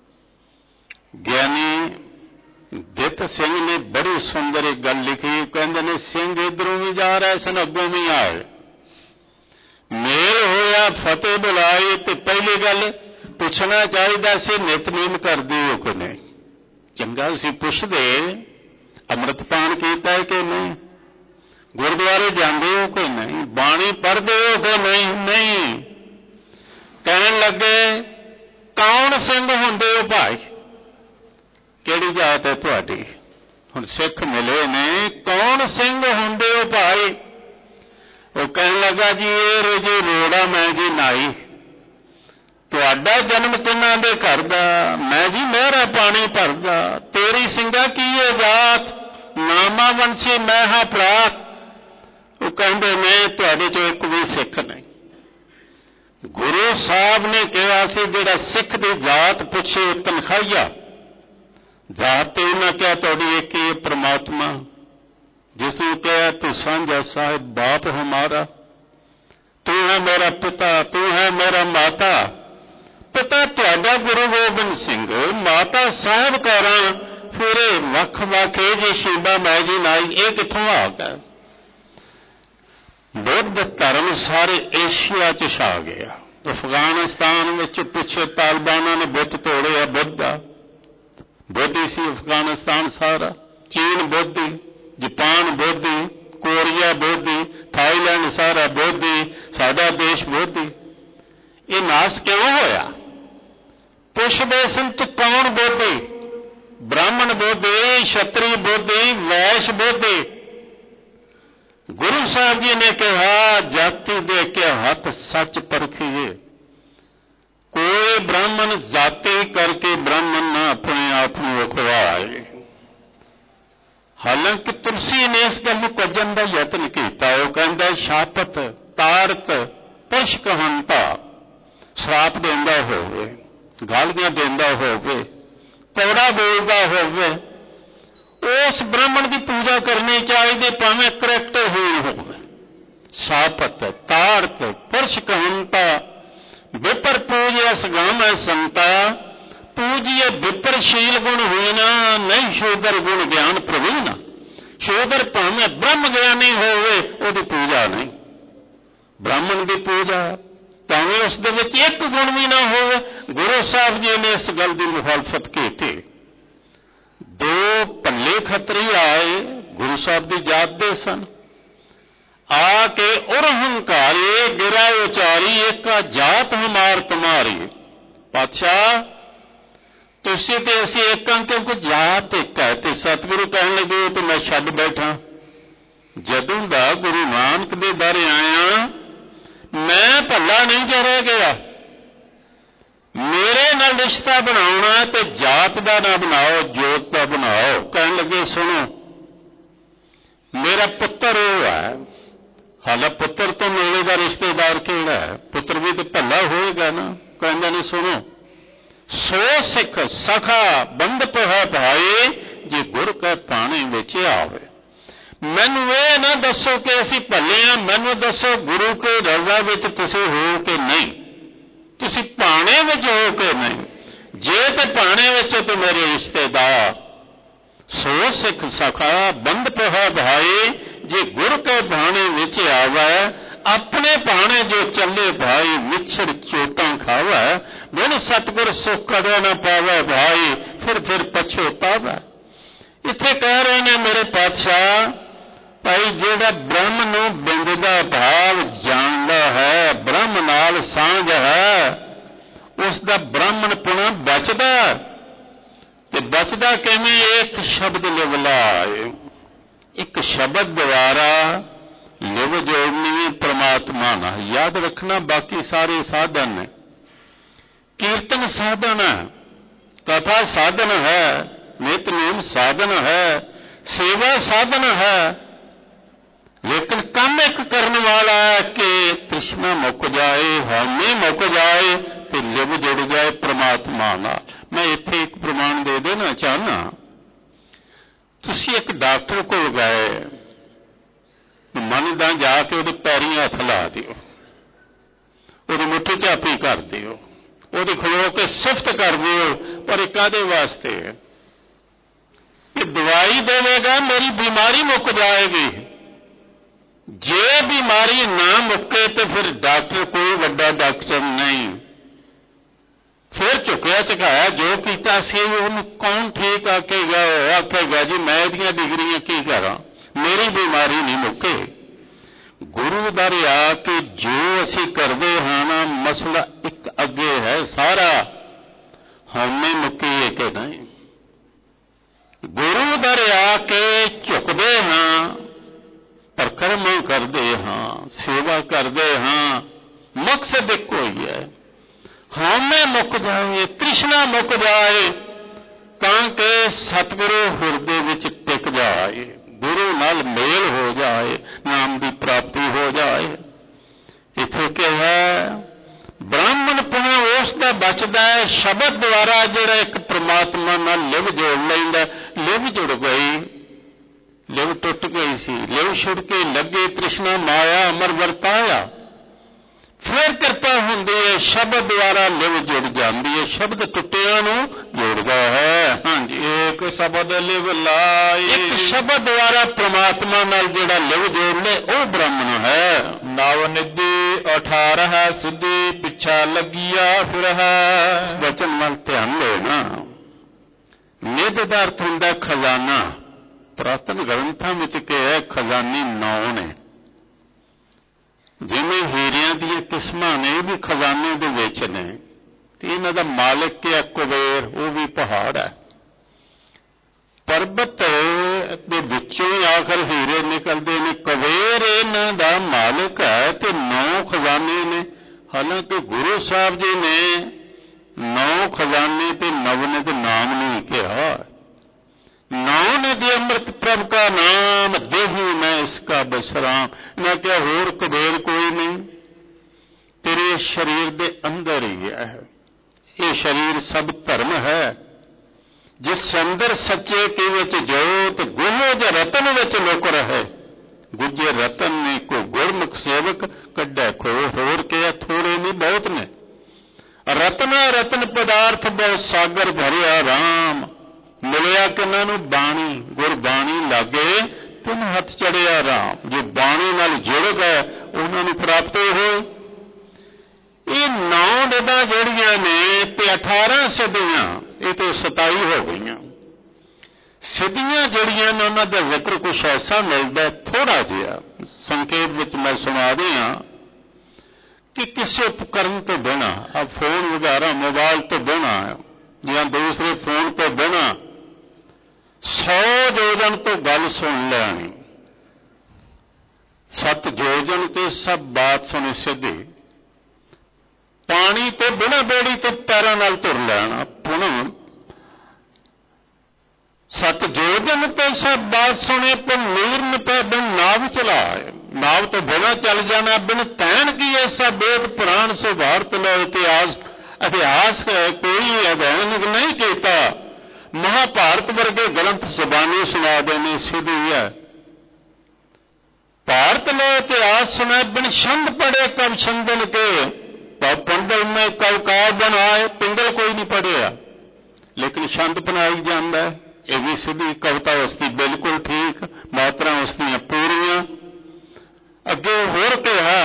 ज्ञानी दित सिंह ने बड़ी सुंदर एक गल लिखी, कहते ने सिंह इधरों भी जा रहा सन अगों भी आए, मेल होया फतेह बुलाई। तो पहली गल पुछना चाहिए सी नितनेम करदे हो कि नहीं? चंगा सी पुछदे अमृतपान कीता है कि नहीं, गुरुद्वारे जाते हो कि नहीं, बाणी पढ़ते हो कि नहीं? नहीं। कहन लगे कौन सिंह हुंदे हो भाई, किहड़ी जात है तुहाडी? हुण सिख मिले ने, कौन सिंह हुंदे हो भाई? वो कहन लगा जी ये रोजी रोड़ा मैं जी नाई, तुहाडा जन्म किन्हां दे घर दा? मैं जी मेहरा पानी भरदा। तेरी सिंगा की है जात? नामा वंशी मैं हां प्रात। वो कहंदे ने तुहाडे चों एक भी सिख नहीं। ਗੁਰੂ ਸਾਹਿਬ ਨੇ ਕਿਹਾ ਸੀ ਜਿਹੜਾ ਸਿੱਖ ਦੀ ਜਾਤ ਪੁੱਛੇ ਤਨਖਾਹੀਆ, ਜਾਤ ਤੇ ਉਹਨਾਂ ਕਿਹਾ ਤੁਹਾਡੀ ਇੱਕ ਹੀ ਪ੍ਰਮਾਤਮਾ। ਜਿਸ ਨੂੰ ਕਿਹਾ ਤੂੰ ਸਾਂਝਾ ਸਾਹਿਬ ਬਾਪ ਹਮਾਰਾ, ਤੂੰ ਹੈ ਮੇਰਾ ਪਿਤਾ, ਤੂੰ ਹੈ ਮੇਰਾ ਮਾਤਾ। ਪਿਤਾ ਤੁਹਾਡਾ ਗੁਰੂ ਗੋਬਿੰਦ ਸਿੰਘ, ਮਾਤਾ ਸਾਹਿਬ ਕੌਰਾਂ, ਫਿਰ ਇਹ ਵੱਖ ਵੱਖ ਇਹ ਜੀ ਸ਼ੀਬਾ ਮੈਂ ਜੀ ਨਾਈ, ਇਹ ਕਿੱਥੋਂ ਆ ਗਿਆ? ਬੁੱਧ ਧਰਮ ਸਾਰੇ ਏਸ਼ੀਆ 'ਚ ਛਾ ਗਿਆ। ਅਫਗਾਨਿਸਤਾਨ ਵਿੱਚ ਪਿੱਛੇ ਤਾਲਿਬਾਨਾਂ ਨੇ ਬੁੱਤ ਤੋੜੇ ਆ, ਬੁੱਧ ਦਾ ਬੋਧੀ ਸੀ ਅਫਗਾਨਿਸਤਾਨ ਸਾਰਾ, ਚੀਨ ਬੋਧੀ, ਜਾਪਾਨ ਬੋਧੀ, ਕੋਰੀਆ ਬੋਧੀ, ਥਾਈਲੈਂਡ ਸਾਰਾ ਬੋਧੀ, ਸਾਡਾ ਦੇਸ਼ ਬੋਧੀ। ਇਹ ਨਾਸ ਕਿਉਂ ਹੋਇਆ? ਪੁੱਛਦੇ ਸਨ ਤੂੰ ਕੌਣ ਬੋਧੀ? ਬ੍ਰਾਹਮਣ ਬੋਧੀ, ਛਤਰੀ ਬੋਧੀ, ਵੈਸ਼ ਬੋਧੀ। ਗੁਰੂ ਸਾਹਿਬ ਜੀ ਨੇ ਕਿਹਾ ਜਾਤੀ ਦੇ ਕੇ ਹੱਥ ਸੱਚ ਪਰਖੀਏ। ਕੋਈ ਬ੍ਰਾਹਮਣ ਜਾਤੀ ਕਰਕੇ ਬ੍ਰਾਹਮਣ ਨਾ ਆਪਣੇ ਆਪ ਨੂੰ ਅਖਵਾਏ। ਹਾਲਾਂਕਿ ਤੁਲਸੀ ਨੇ ਇਸ ਗੱਲ ਨੂੰ ਕੱਜਣ ਦਾ ਯਤਨ ਕੀਤਾ। ਉਹ ਕਹਿੰਦਾ ਸ਼ਾਪਤ, ਤਾਰਤ, ਪੁਰਸ਼ ਕਹੰਤਾ, ਸ਼ਰਾਪ ਦਿੰਦਾ ਹੋਵੇ, ਗਾਲੀਆਂ ਦਿੰਦਾ ਹੋਵੇ, ਕੌੜਾ ਬੋਲਦਾ ਹੋਵੇ, ਉਸ ਬ੍ਰਾਹਮਣ ਦੀ ਪੂਜਾ ਕਰਨੀ ਚਾਹੀਦੀ ਭਾਵੇਂ ਕਰੈਕਟਰਹੀਣ ਹੋਵੇ। ਸ਼ਾਪਤ, ਤਾਰਤ, ਪੁਰਸ਼ ਕਹੰਤਾ, ਵਿਪਰ ਪੂਜਿਆ ਸਗਾਮੈ ਸੰਤਾ, ਪੂਜੀਏ ਵਿਪਰਸ਼ੀਲ ਗੁਣ ਹੋਈਨਾ, ਨਹੀਂ ਸ਼ੂਦਰ ਗੁਣ ਗਿਆਨ ਪ੍ਰਵੀਨ। ਸ਼ੂਦਰ ਭਾਵੇਂ ਬ੍ਰਹਮ ਗਿਆਨੀ ਹੋਵੇ, ਉਹਦੀ ਪੂਜਾ ਨਹੀਂ। ਬ੍ਰਾਹਮਣ ਦੀ ਪੂਜਾ ਭਾਵੇਂ ਉਸ ਦੇ ਵਿੱਚ ਇੱਕ ਗੁਣ ਵੀ ਨਾ ਹੋਵੇ। ਗੁਰੂ ਸਾਹਿਬ ਜੀ ਨੇ ਇਸ ਗੱਲ ਦੀ ਮੁਖਾਲਫਤ ਕੀਤੀ। ਦੋ ਭੱਲੇ ਖੱਤਰੀ ਆਏ, ਗੁਰੂ ਸਾਹਿਬ ਦੀ ਜਾਤ ਦੇ ਸਨ। ਆ ਕੇ ਉਰ ਹੰਕਾਰੇ ਗਿਰਾ ਉਚਾਰੀ, ਏਕਾ ਜਾਤ ਹਮਾਰ ਤੁਮਾਰੀ। ਪਾਤਸ਼ਾਹ ਤੁਸੀਂ ਤੇ ਅਸੀਂ ਇੱਕ ਹਾਂ ਕਿਉਂਕਿ ਜਾਤ ਇੱਕ ਹੈ। ਤੇ ਸਤਿਗੁਰੂ ਕਹਿਣ ਲੱਗੇ ਤੇ ਮੈਂ ਛੱਡ ਬੈਠਾ। ਜਦੋਂ ਦਾ ਗੁਰੂ ਨਾਨਕ ਦੇ ਦਰ ਆਇਆ ਮੈਂ ਭੱਲਾ ਨਹੀਂ ਜਾ ਰਹਿ ਗਿਆ। ਮੇਰੇ ਨਾਲ ਰਿਸ਼ਤਾ ਬਣਾਉਣਾ ਤੇ ਜਾਤ ਦਾ ਨਾ ਬਣਾਓ, ਜੋਤ ਦਾ ਬਣਾਓ। ਕਹਿਣ ਲੱਗੇ ਸੁਣੋ ਮੇਰਾ ਪੁੱਤਰ ਉਹ ਹੈ। ਹਾਲਾ ਪੁੱਤਰ ਤੋਂ ਮੇਲੇ ਦਾ ਰਿਸ਼ਤੇਦਾਰ ਕਿਹੜਾ ਹੈ? ਪੁੱਤਰ ਵੀ ਤੇ ਭੱਲਾ ਹੋਏਗਾ ਨਾ। ਕਹਿੰਦੇ ਨੇ ਸੁਣੋ ਸੋ ਸਿੱਖ ਸਖਾ ਬੰਧਪ ਹੈ ਭਾਈ, ਜੇ ਗੁਰ ਕੈ ਪਾਣੀ ਵਿੱਚ ਆਵੇ। ਮੈਨੂੰ ਇਹ ਨਾ ਦੱਸੋ ਕਿ ਅਸੀਂ ਭੱਲੇ ਹਾਂ, ਮੈਨੂੰ ਦੱਸੋ ਗੁਰੂ ਕੇ ਰਜ਼ਾ ਵਿੱਚ ਤੁਸੀਂ ਹੋ ਕਿ ਨਹੀਂ, ਤੁਸੀਂ ਭਾਣੇ ਵਿੱਚ ਹੋ ਕਿ ਨਹੀਂ। ਜੇ ਤੇ ਭਾਣੇ ਵਿੱਚ ਤੇ ਮੇਰੇ ਰਿਸ਼ਤੇਦਾਰ। ਸੋ ਸਿੱਖ ਸਖਾ ਬੰਧਪ ਹੈ ਭਾਈ, ਜੇ ਗੁਰ ਕੇ ਭਾਣੇ ਵਿੱਚ ਆਵੇ। ਆਪਣੇ ਭਾਣੇ ਜੋ ਚੱਲੇ ਭਾਈ, ਵਿਛੜ ਚੋਟਾਂ ਖਾਵੇ। ਬਿਨ ਸਤਿਗੁਰ ਸੁਖ ਕਦੇ ਨਾ ਪਾਵੇ ਭਾਈ, ਫਿਰ ਫਿਰ ਪਛੋਤਾਵੇ। ਇੱਥੇ ਕਹਿ ਰਹੇ ਨੇ ਮੇਰੇ ਪਾਤਸ਼ਾਹ ਭਾਈ ਜਿਹੜਾ ਬ੍ਰਹਮ ਨੂੰ ਬਿੰਦ ਦਾ ਭਾਵ ਜਾਣਦਾ ਹੈ, ਬ੍ਰਹਮ ਨਾਲ ਸਾਂਝ ਹੈ, ਉਸ ਦਾ ਬ੍ਰਾਹਮਣਪੁਣਾ ਬਚਦਾ। ਤੇ ਬਚਦਾ ਕਿਵੇਂ? ਇੱਕ ਸ਼ਬਦ ਲਿਵਲਾਏ, ਇੱਕ ਸ਼ਬਦ ਦੁਆਰਾ ਲਿਵ ਜੋੜਨੀ ਪ੍ਰਮਾਤਮਾ ਨਾਲ। ਯਾਦ ਰੱਖਣਾ ਬਾਕੀ ਸਾਰੇ ਸਾਧਨ ਨੇ। ਕੀਰਤਨ ਸਾਧਨ ਹੈ, ਕਥਾ ਸਾਧਨ ਹੈ, ਨਿਤਨੇਮ ਸਾਧਨ ਹੈ, ਸੇਵਾ ਸਾਧਨ ਹੈ। ਲੇਕਿਨ ਕੰਮ ਇੱਕ ਕਰਨ ਵਾਲਾ ਹੈ ਕਿ ਤ੍ਰਿਸ਼ਨਾ ਮੁੱਕ ਜਾਏ, ਹਾਮੀ ਮੁੱਕ ਜਾਏ ਤੇ ਲਿਵ ਜੁੜ ਜਾਏ ਪ੍ਰਮਾਤਮਾ ਨਾਲ। ਮੈਂ ਇੱਥੇ ਇੱਕ ਪ੍ਰਮਾਣ ਦੇ ਦੇਣਾ ਚਾਹੁੰਦਾ। ਤੁਸੀਂ ਇੱਕ ਡਾਕਟਰ ਕੋਲ ਗਏ, ਮੰਨਦਾ ਜਾ ਕੇ ਉਹਦੇ ਪੈਰੀਂ ਹੱਥ ਲਾ ਦਿਓ, ਉਹਦੀ ਮੁੱਠੀ ਝਾਪੀ ਕਰ ਦਿਓ, ਉਹਦੀ ਖਲੋ ਕੇ ਸਿਫਤ ਕਰ ਦਿਓ। ਪਰ ਇਹ ਕਾਹਦੇ ਵਾਸਤੇ? ਇਹ ਦਵਾਈ ਦੇਵੇਗਾ ਮੇਰੀ ਬਿਮਾਰੀ ਮੁੱਕ ਜਾਏਗੀ। ਜੇ ਬਿਮਾਰੀ ਨਾ ਮੁੱਕੇ ਤੇ ਫਿਰ ਡਾਕਟਰ ਕੋਈ ਵੱਡਾ ਡਾਕਟਰ ਨਹੀਂ। ਫਿਰ ਝੁਕਿਆ ਝੁਕਾਇਆ ਜੋ ਕੀਤਾ ਸੀ ਉਹਨੂੰ ਕੌਣ ਠੀਕ ਆਖੇਗਾ? ਆਖੇਗਾ ਜੀ ਮੈਂ ਇਹਦੀਆਂ ਡਿਗਰੀਆਂ ਕੀ ਕਰਾਂ, ਮੇਰੀ ਬਿਮਾਰੀ ਨਹੀਂ ਮੁੱਕੇ। ਗੁਰੂ ਦਰ ਆ ਕੇ ਜੋ ਅਸੀਂ ਕਰਦੇ ਹਾਂ ਨਾ, ਮਸਲਾ ਇੱਕ ਅੱਗੇ ਹੈ ਸਾਰਾ, ਹਉਮੈ ਮੁੱਕੀਏ ਕਿ ਨਹੀਂ। ਗੁਰੂ ਦਰ ਆ ਕੇ ਝੁਕਦੇ ਹਾਂ, ਪਰਿਕਰਮਾ ਕਰਦੇ ਹਾਂ, ਸੇਵਾ ਕਰਦੇ ਹਾਂ, ਮਕਸਦ ਇੱਕੋ ਹੀ ਹੈ ਹਉਮੈ ਮੁੱਕ ਜਾਏ, ਤ੍ਰਿਸ਼ਨਾ ਮੁੱਕ ਜਾਏ, ਤਾਂ ਕਿ ਸਤਿਗੁਰੂ ਹਿਰਦੇ ਵਿੱਚ ਟਿਕ ਜਾਏ, ਗੁਰੂ ਨਾਲ ਮੇਲ ਹੋ ਜਾਏ, ਨਾਮ ਦੀ ਪ੍ਰਾਪਤੀ ਹੋ ਜਾਏ। ਇੱਥੇ ਕਿਹਾ ਬ੍ਰਾਹਮਣ ਪੁਣਾ ਉਸ ਦਾ ਬਚਦਾ ਹੈ ਸ਼ਬਦ ਦੁਆਰਾ, ਜਿਹੜਾ ਇੱਕ ਪ੍ਰਮਾਤਮਾ ਨਾਲ ਲਿਵ ਜੋੜ ਲੈਂਦਾ। ਲਿਵ ਜੁੜ ਗਈ, ਲਿਵ ਟੁੱਟ ਗਈ ਸੀ, ਲਿਵ ਛੁੱਟ ਕੇ ਲੱਗੇ ਤ੍ਰਿਸ਼ਨਾ ਮਾਇਆ ਅਮਰ ਵਰਤਾਇਆ। ਫਿਰ ਕਿਰਪਾ ਹੁੰਦੀ ਹੈ, ਸ਼ਬਦ ਦੁਆਰਾ ਲਿਵ ਜੁੜ ਜਾਂਦੀ ਹੈ, ਸ਼ਬਦ ਟੁੱਟਿਆਂ ਨੂੰ ਜੋੜਦਾ ਹੈ। ਹਾਂਜੀ, ਏਕ ਸ਼ਬਦ ਲਿਵ ਲਾਈ, ਇੱਕ ਸ਼ਬਦ ਦੁਆਰਾ ਪ੍ਰਮਾਤਮਾ ਨਾਲ ਜਿਹੜਾ ਲਿਵ ਜੋੜ ਲੈ ਉਹ ਬ੍ਰਾਹਮਣ ਹੈ। ਨਵ ਨਿਧੀ ਅਠਾਰਹ ਸਿੱਧੀ ਪਿੱਛਾ ਲੱਗਿਆ ਫਿਰ ਹੈ। ਵਚਨ ਵੱਲ ਧਿਆਨ ਦੇਣਾ। ਨਿਧ ਦਾ ਅਰਥ ਹੁੰਦਾ ਖਜ਼ਾਨਾ। ਪੁਰਾਤਨ ਗ੍ਰੰਥਾਂ ਵਿੱਚ ਕਿਹਾ ਖਜ਼ਾਨੀ ਨੌ ਨੇ। ਜਿਵੇਂ ਹੀਰਿਆਂ ਦੀਆਂ ਕਿਸਮਾਂ ਨੇ, ਇਹ ਵੀ ਖਜ਼ਾਨੇ ਦੇ ਵਿੱਚ ਨੇ। ਤੇ ਇਹਨਾਂ ਦਾ ਮਾਲਕ ਕਿਹਾ ਕੁਬੇਰ, ਉਹ ਵੀ ਪਹਾੜ ਹੈ। ਪਰਬਤ ਦੇ ਵਿੱਚੋਂ ਹੀ ਆਖਰ ਹੀਰੇ ਨਿਕਲਦੇ ਨੇ। ਕੁਬੇਰ ਇਹਨਾਂ ਦਾ ਮਾਲਕ ਹੈ ਤੇ ਨੌ ਖਜ਼ਾਨੇ ਨੇ। ਹਾਲਾਂਕਿ ਗੁਰੂ ਸਾਹਿਬ ਜੀ ਨੇ ਨੌ ਖਜ਼ਾਨੇ ਤੇ ਨਵ ਦੇ ਨਾਮ ਨਹੀਂ ਕਿਹਾ। नौ निधि अमृत प्रभ का नाम देही मैं इसका विश्राम। मैं क्या होर कुबेर कोई नहीं, तेरे शरीर दे अंदर ही है। ये शरीर सब धर्म है, जिस अंदर सच्चे के विच जोत गुहो ज रतन विच लुक रहे। गुजे रतन ने को गुरमुख सेवक कड्डे खो। होर के थोड़े नहीं बहुत ने। रतना रतन पदार्थ बहुत सागर भरिया राम। मिलिया किन्हां बाणी, गुरबाणी लागे तिन हथ चढ़िया राम। जो बाणी नाल जुड़ गए उन्होंने प्राप्त होए। ये नौ निधां जिहड़ियां ने ते अठारह सिद्धियां, ये तो सताई हो गई। सिद्धियां जिहड़ियां ने उन्हां दा जिक्र कुछ ऐसा मिलता थोड़ा जिहा संकेत विच मैं सुना दियां कि किसी उपकरण तो बिना, अब फोन वगैरह मोबाइल तो बिना या दूसरे फोन तो बिना सौ जोजन तो गल सुन लैनी। सत जोजन ते सब बात सुनी सीधी। पानी तो बिना बेड़ी तो पैरों नाल तुर लैना। पुनः सत जोजन तो सब बात सुने पर नीर न पे बिन नाव चलाए। नाव तो बिना चल जाना। बिन तैन की ऐसा वेद पुराण से भारत लो इतिहास इतिहास कोई अध्ययन नहीं किया। महाभारत वर्गे ग्रंथ जुबानी सुना देने सीधी है। भारत लो इतिहास सुना बिन छंद पढ़े कब छंदन के, तब पंडल में कब काव बनाए। पिंगल कोई नहीं पढ़िया लेकिन छंद बनाई जाता है। ये भी सीधी कविता उसकी बिल्कुल ठीक, मात्रा उसकी पूरियां। अगे होर कहा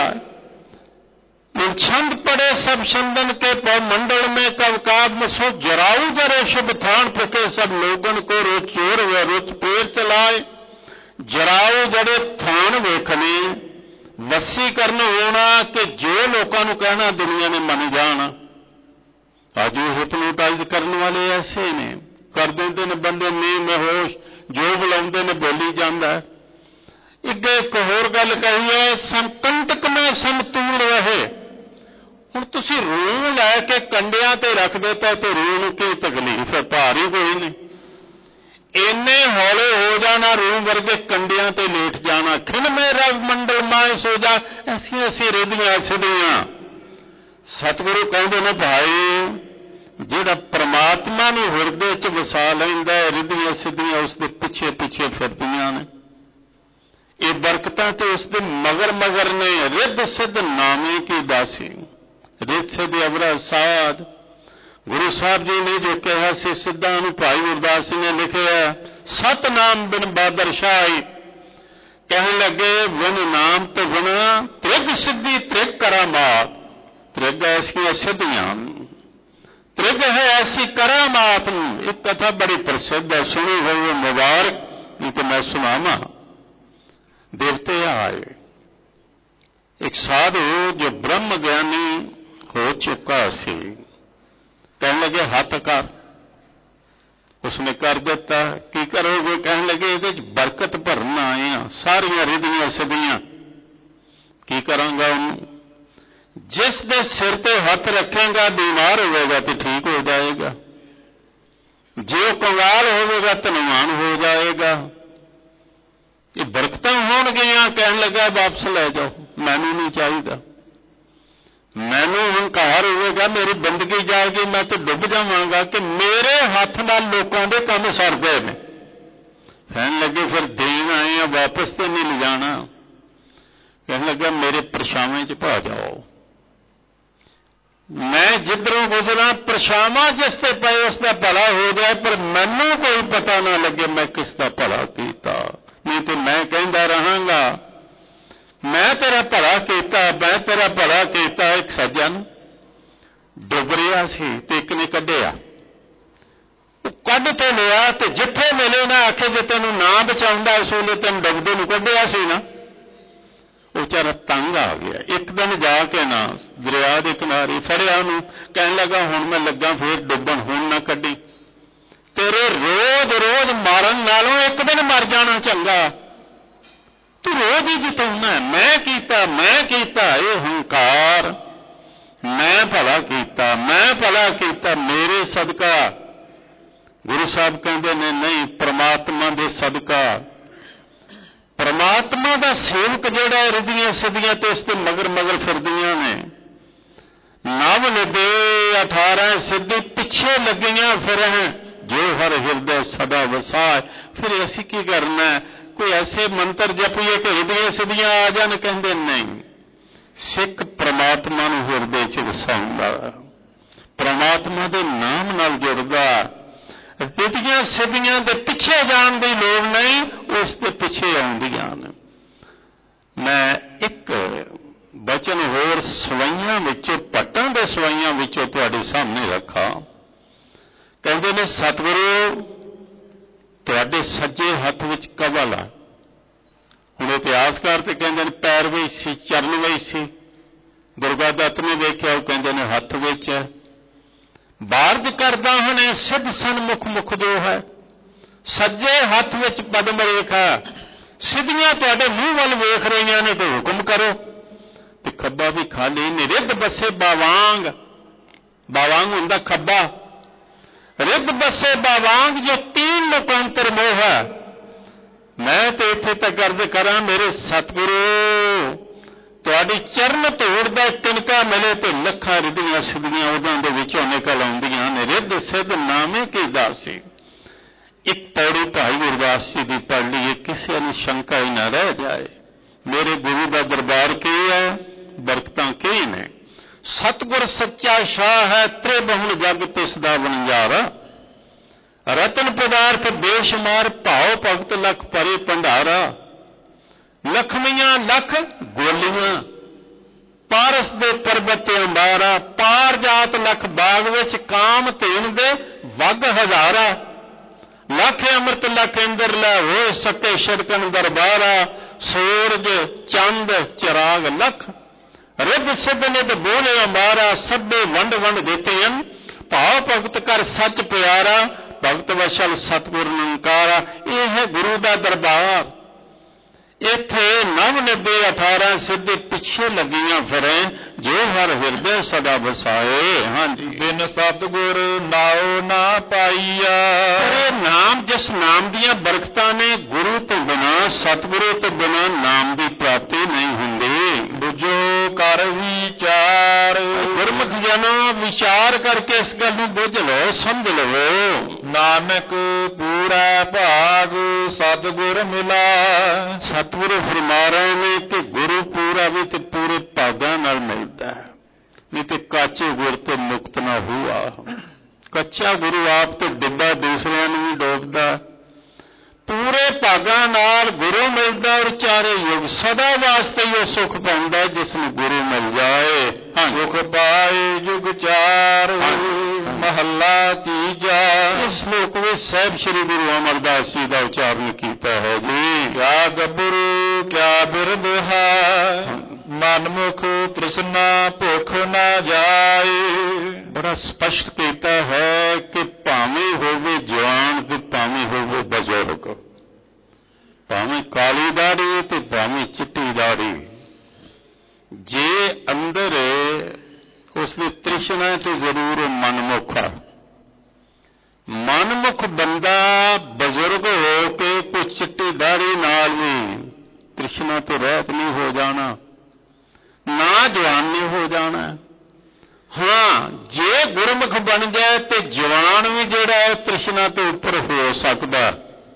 छंद पड़े सब छंदन के पौ मंडल में कब काव्य सो जराऊ जरे शुभ थान फके सब लोगन को रोज चोर व रोज पेड़ चलाए। जराऊ जड़े थान वेखने वसी करन होना कि जो लोगों को कहना दुनिया ने मन जाना। आज हिप्नोटाइज करने वाले ऐसे ने, कर देंगे ने बंदे नींद होश, जो बुलाते ने बोली जाता है। इगे एक होर गल कही है, संकंटक में समतूल रहे। हुण तुसीं रूह लैके कंडियां ते रख देता तो रूह नूं की तकलीफ है, भारी कोई नहीं। इन्ने हौले हो जाना, रूह वर्गे कंडियां ते लेट जाना। खिन मेरा मंडल माए सो जा, ऐसी ऐसी रिधियां सिद्धियां। सतगुरु कहते ने भाई जिहड़ा परमात्मा नूं हिरदे च वसा लैंदा है, रिधियां सिद्धियां उसदे पिछे पिछे फिरदियां ने। ये बरकतां ते उसदे मगर मगर ने। रिध सिद्ध नामे की दासी, रिध सिद्ध अवरा साध। गुरु साहब जी ने जो कहा से सिद्धां नूं भाई गुरदास ने लिखे है, सतनाम बिन बादरशाही। कहने लगे बिन नाम तो बिना त्रिग सिद्धि त्रिग करामात। त्रिग ऐसियां सिद्धियां, त्रिग है ऐसी करामात। एक कथा बड़ी प्रसिद्ध है, सुनी हुई मुबारक, नहीं तो मैं सुनावा। देवते आए, एक साधु जो ब्रह्म ज्ञानी हो चुका सी, कहने लगे हाथ कर। उसने कर दिता। की करोगे? कहने लगे ये बरकत भरना आए हैं, सारिया रिधियां सिद्धियां। की करांगा? जिस दे सिर ते हथ रखेगा बीमार होगा तो ठीक हो जाएगा, जो कंगाल होगा धनवान हो जाएगा। ये बरकतां होणगियां। कहने लगा वापस ले जाओ, मैनू नहीं चाहिए। मैनू हंकार होगा, मेरी बंदगी जाएगी, मैं तो डुब जावांगा कि मेरे हाथ नाल लोगों के काम सर गए ने। कहन लगे फिर देन आए हैं, वापस तो नहीं ले जाना। कहन लगा मेरे परछावें च पा जाओ, मैं जिधरों गुजरा परछावां जिसते पे उसका भला हो जाए, पर मैनू कोई पता ना लगे मैं किसका भला कीता। नहीं तो मैं कहता रहांगा मैं तेरा भला कीता, मैं तेरा भला कीता। एक सज्जन डुब रहा सी ते एक ने कढ़िया, कढ़ तो लिया ते जिथे मिले ना आखे जे तेनू ना बचाउंदा इस वेले तेन डुबदे नूं कढ़िया सी ना। वो बेचारा तंग आ गया। एक दिन जाके ना दरिया के किनारे फड़िया नूं, कहन लगा हुण मैं लगा फिर डुबन, हुण ना कड्डी, तेरे रोज रोज मारन नालों एक दिन मर जाना चंगा। तू रोज ही जिताउना, मैं कीता मैं कीता, ये हंकार, मैं भला कीता मैं भला कीता मेरे सदका। गुरु साहब कहते ने नहीं, परमात्मा दे सदका। परमात्मा दा सेवक जिहड़ा रिधियां सिद्धियां ते इस ते मगर मगर फिरदियां ने। नव निदे अठारह सिद्धि पिछे लगियां फिर जो हर हृदय सदा वसाए। फिर असी की करना, कोई ऐसे मंत्र जपीए कि हृदय सिद्धियां आ जान? कहते नहीं, सिख परमात्मा नूं हृदय च वसाउंदा, परमात्मा दे नाम नाल जुड़दा। हृदय सिद्धियां दे पिछे जाण दी लोड़ नहीं, उस दे पिछे आउंदियां ने। मैं एक बचन होर सवाइयां विचों, पट्टां दे सवाइयां विचों तुहाडे सामने रखा। कहते ने सतगुरु तुहाडे सज्जे हथ विच कवल आ। हुण इतिहासकार ते कहंदे ने पैर विच सी, चरण विच सी। गुरगा दत्त ने देखिया, वो कहंदे ने हथ विच है। बारज करदा हने सिद्ध सन्मुख मुख जो है, सज्जे हथ विच पद्म रेखा। सिद्धियां तुहाडे मूँह वल वेख रहीआं ने, तो हुक्म करो। ते खब्बा भी खाली, निरिध बसे बावांग, बावांग हुंदा खब्बा, रिद बसे बावांग जो तीन लोकांतर मोह है। मैं तो इत्थे तक अर्ज करा, मेरे सतगुरु तुहाडी चरण धूड़ दा तिनका मिले तो लखां रिधियां सिद्धियां उदां दे विचों निकल आउंदियां ने। रिद सिद्ध नामे की दासी। एक पौड़ी भाई गुरदास जी दी पढ़ लीए, किसी नूं शंका ही ना रह जाए। मेरे गुरु दा दरबार की है, बरकतां की ने। सतगुर सच्चा शाह है, त्रिबहुन जग तिसदा वणजारा। रतन पदार्थ बेशुमार, भाव भगत लख परे भंडारा। लखमियां लख गोलियां, पारस दे पर्वत अंबारा। पार जात लख बाग विच, काम धेन दे वग हजारा। लख अमृत लख इंद्र लै होए सके, छिड़कन दरबारा। सूरज चंद चिराग लख, रिद सिद्ध निध बोले अंबारा। सभे वंड वंड दितियन, भाव भगत कर सच प्यारा। भगत वशल सतगुर निंकारा। यह है गुरु का दरबार। इत्थे नव निधे अठारह सिद्धि पिछे लगियां फिरे, जो हर हृदय सदा बसाए। हाँ जी, बिन सतगुर नाओ ना पाईया। नाम जिस नाम दियां बरकतां ने, गुरु तो बिना, सतगुरु तो बिना नाम की प्राप्ति नहीं हुंदी। बुझो कर विचार, गुरमुख जनो विचार करके इस गल नूं बुझ लो, समझ लो। नानक पूरा भाग सतगुर मिला। सतगुरु फरमा रहे ने कि गुरु पूरा भी तो पूरे भागां नाल मिलता है, नहीं तो काचे गुर तो मुक्त ना हुआ। कच्चा गुरु आप तो डुबा, दूसरिਆਂ ਨੂੰ भी डोबदा। पूरे भागां नाल गुरु मिलता और चारे युग सदा वास्ते ही सुख पाउंदा जिसनूं गुरु मिल जाए। हाँ, सुख पाए जुग चार, महला तीजा। इस श्लोक में साहिब श्री गुरु अमरदास जी का उच्चारण किया है जी। क्या गबरू क्या बिरद है, मनमुख तृष्णा भुख न जाए। बड़ा स्पष्ट कहता है कि भावें होवे जवान ते भावें होवे बजुर्ग, भावें काली दाढ़ी ते भावें चिट्टी दाढ़ी, जे अंदर उसकी तृष्णा तो जरूर मनमुख है। मनमुख बंदा बजुर्ग हो के कोई चिट्टी दाढ़ी नाल भी तृष्णा तो रहत नहीं हो जाना। ਨਾ ਜਵਾਨ ਨੇ ਹੋ ਜਾਣਾ। ਹਾਂ, ਜੇ ਗੁਰਮੁਖ ਬਣ ਜਾਏ ਤੇ ਜਵਾਨ ਵੀ ਜਿਹੜਾ ਹੈ ਤ੍ਰਿਸ਼ਨਾ ਤੋਂ ਉੱਪਰ ਹੋ ਸਕਦਾ।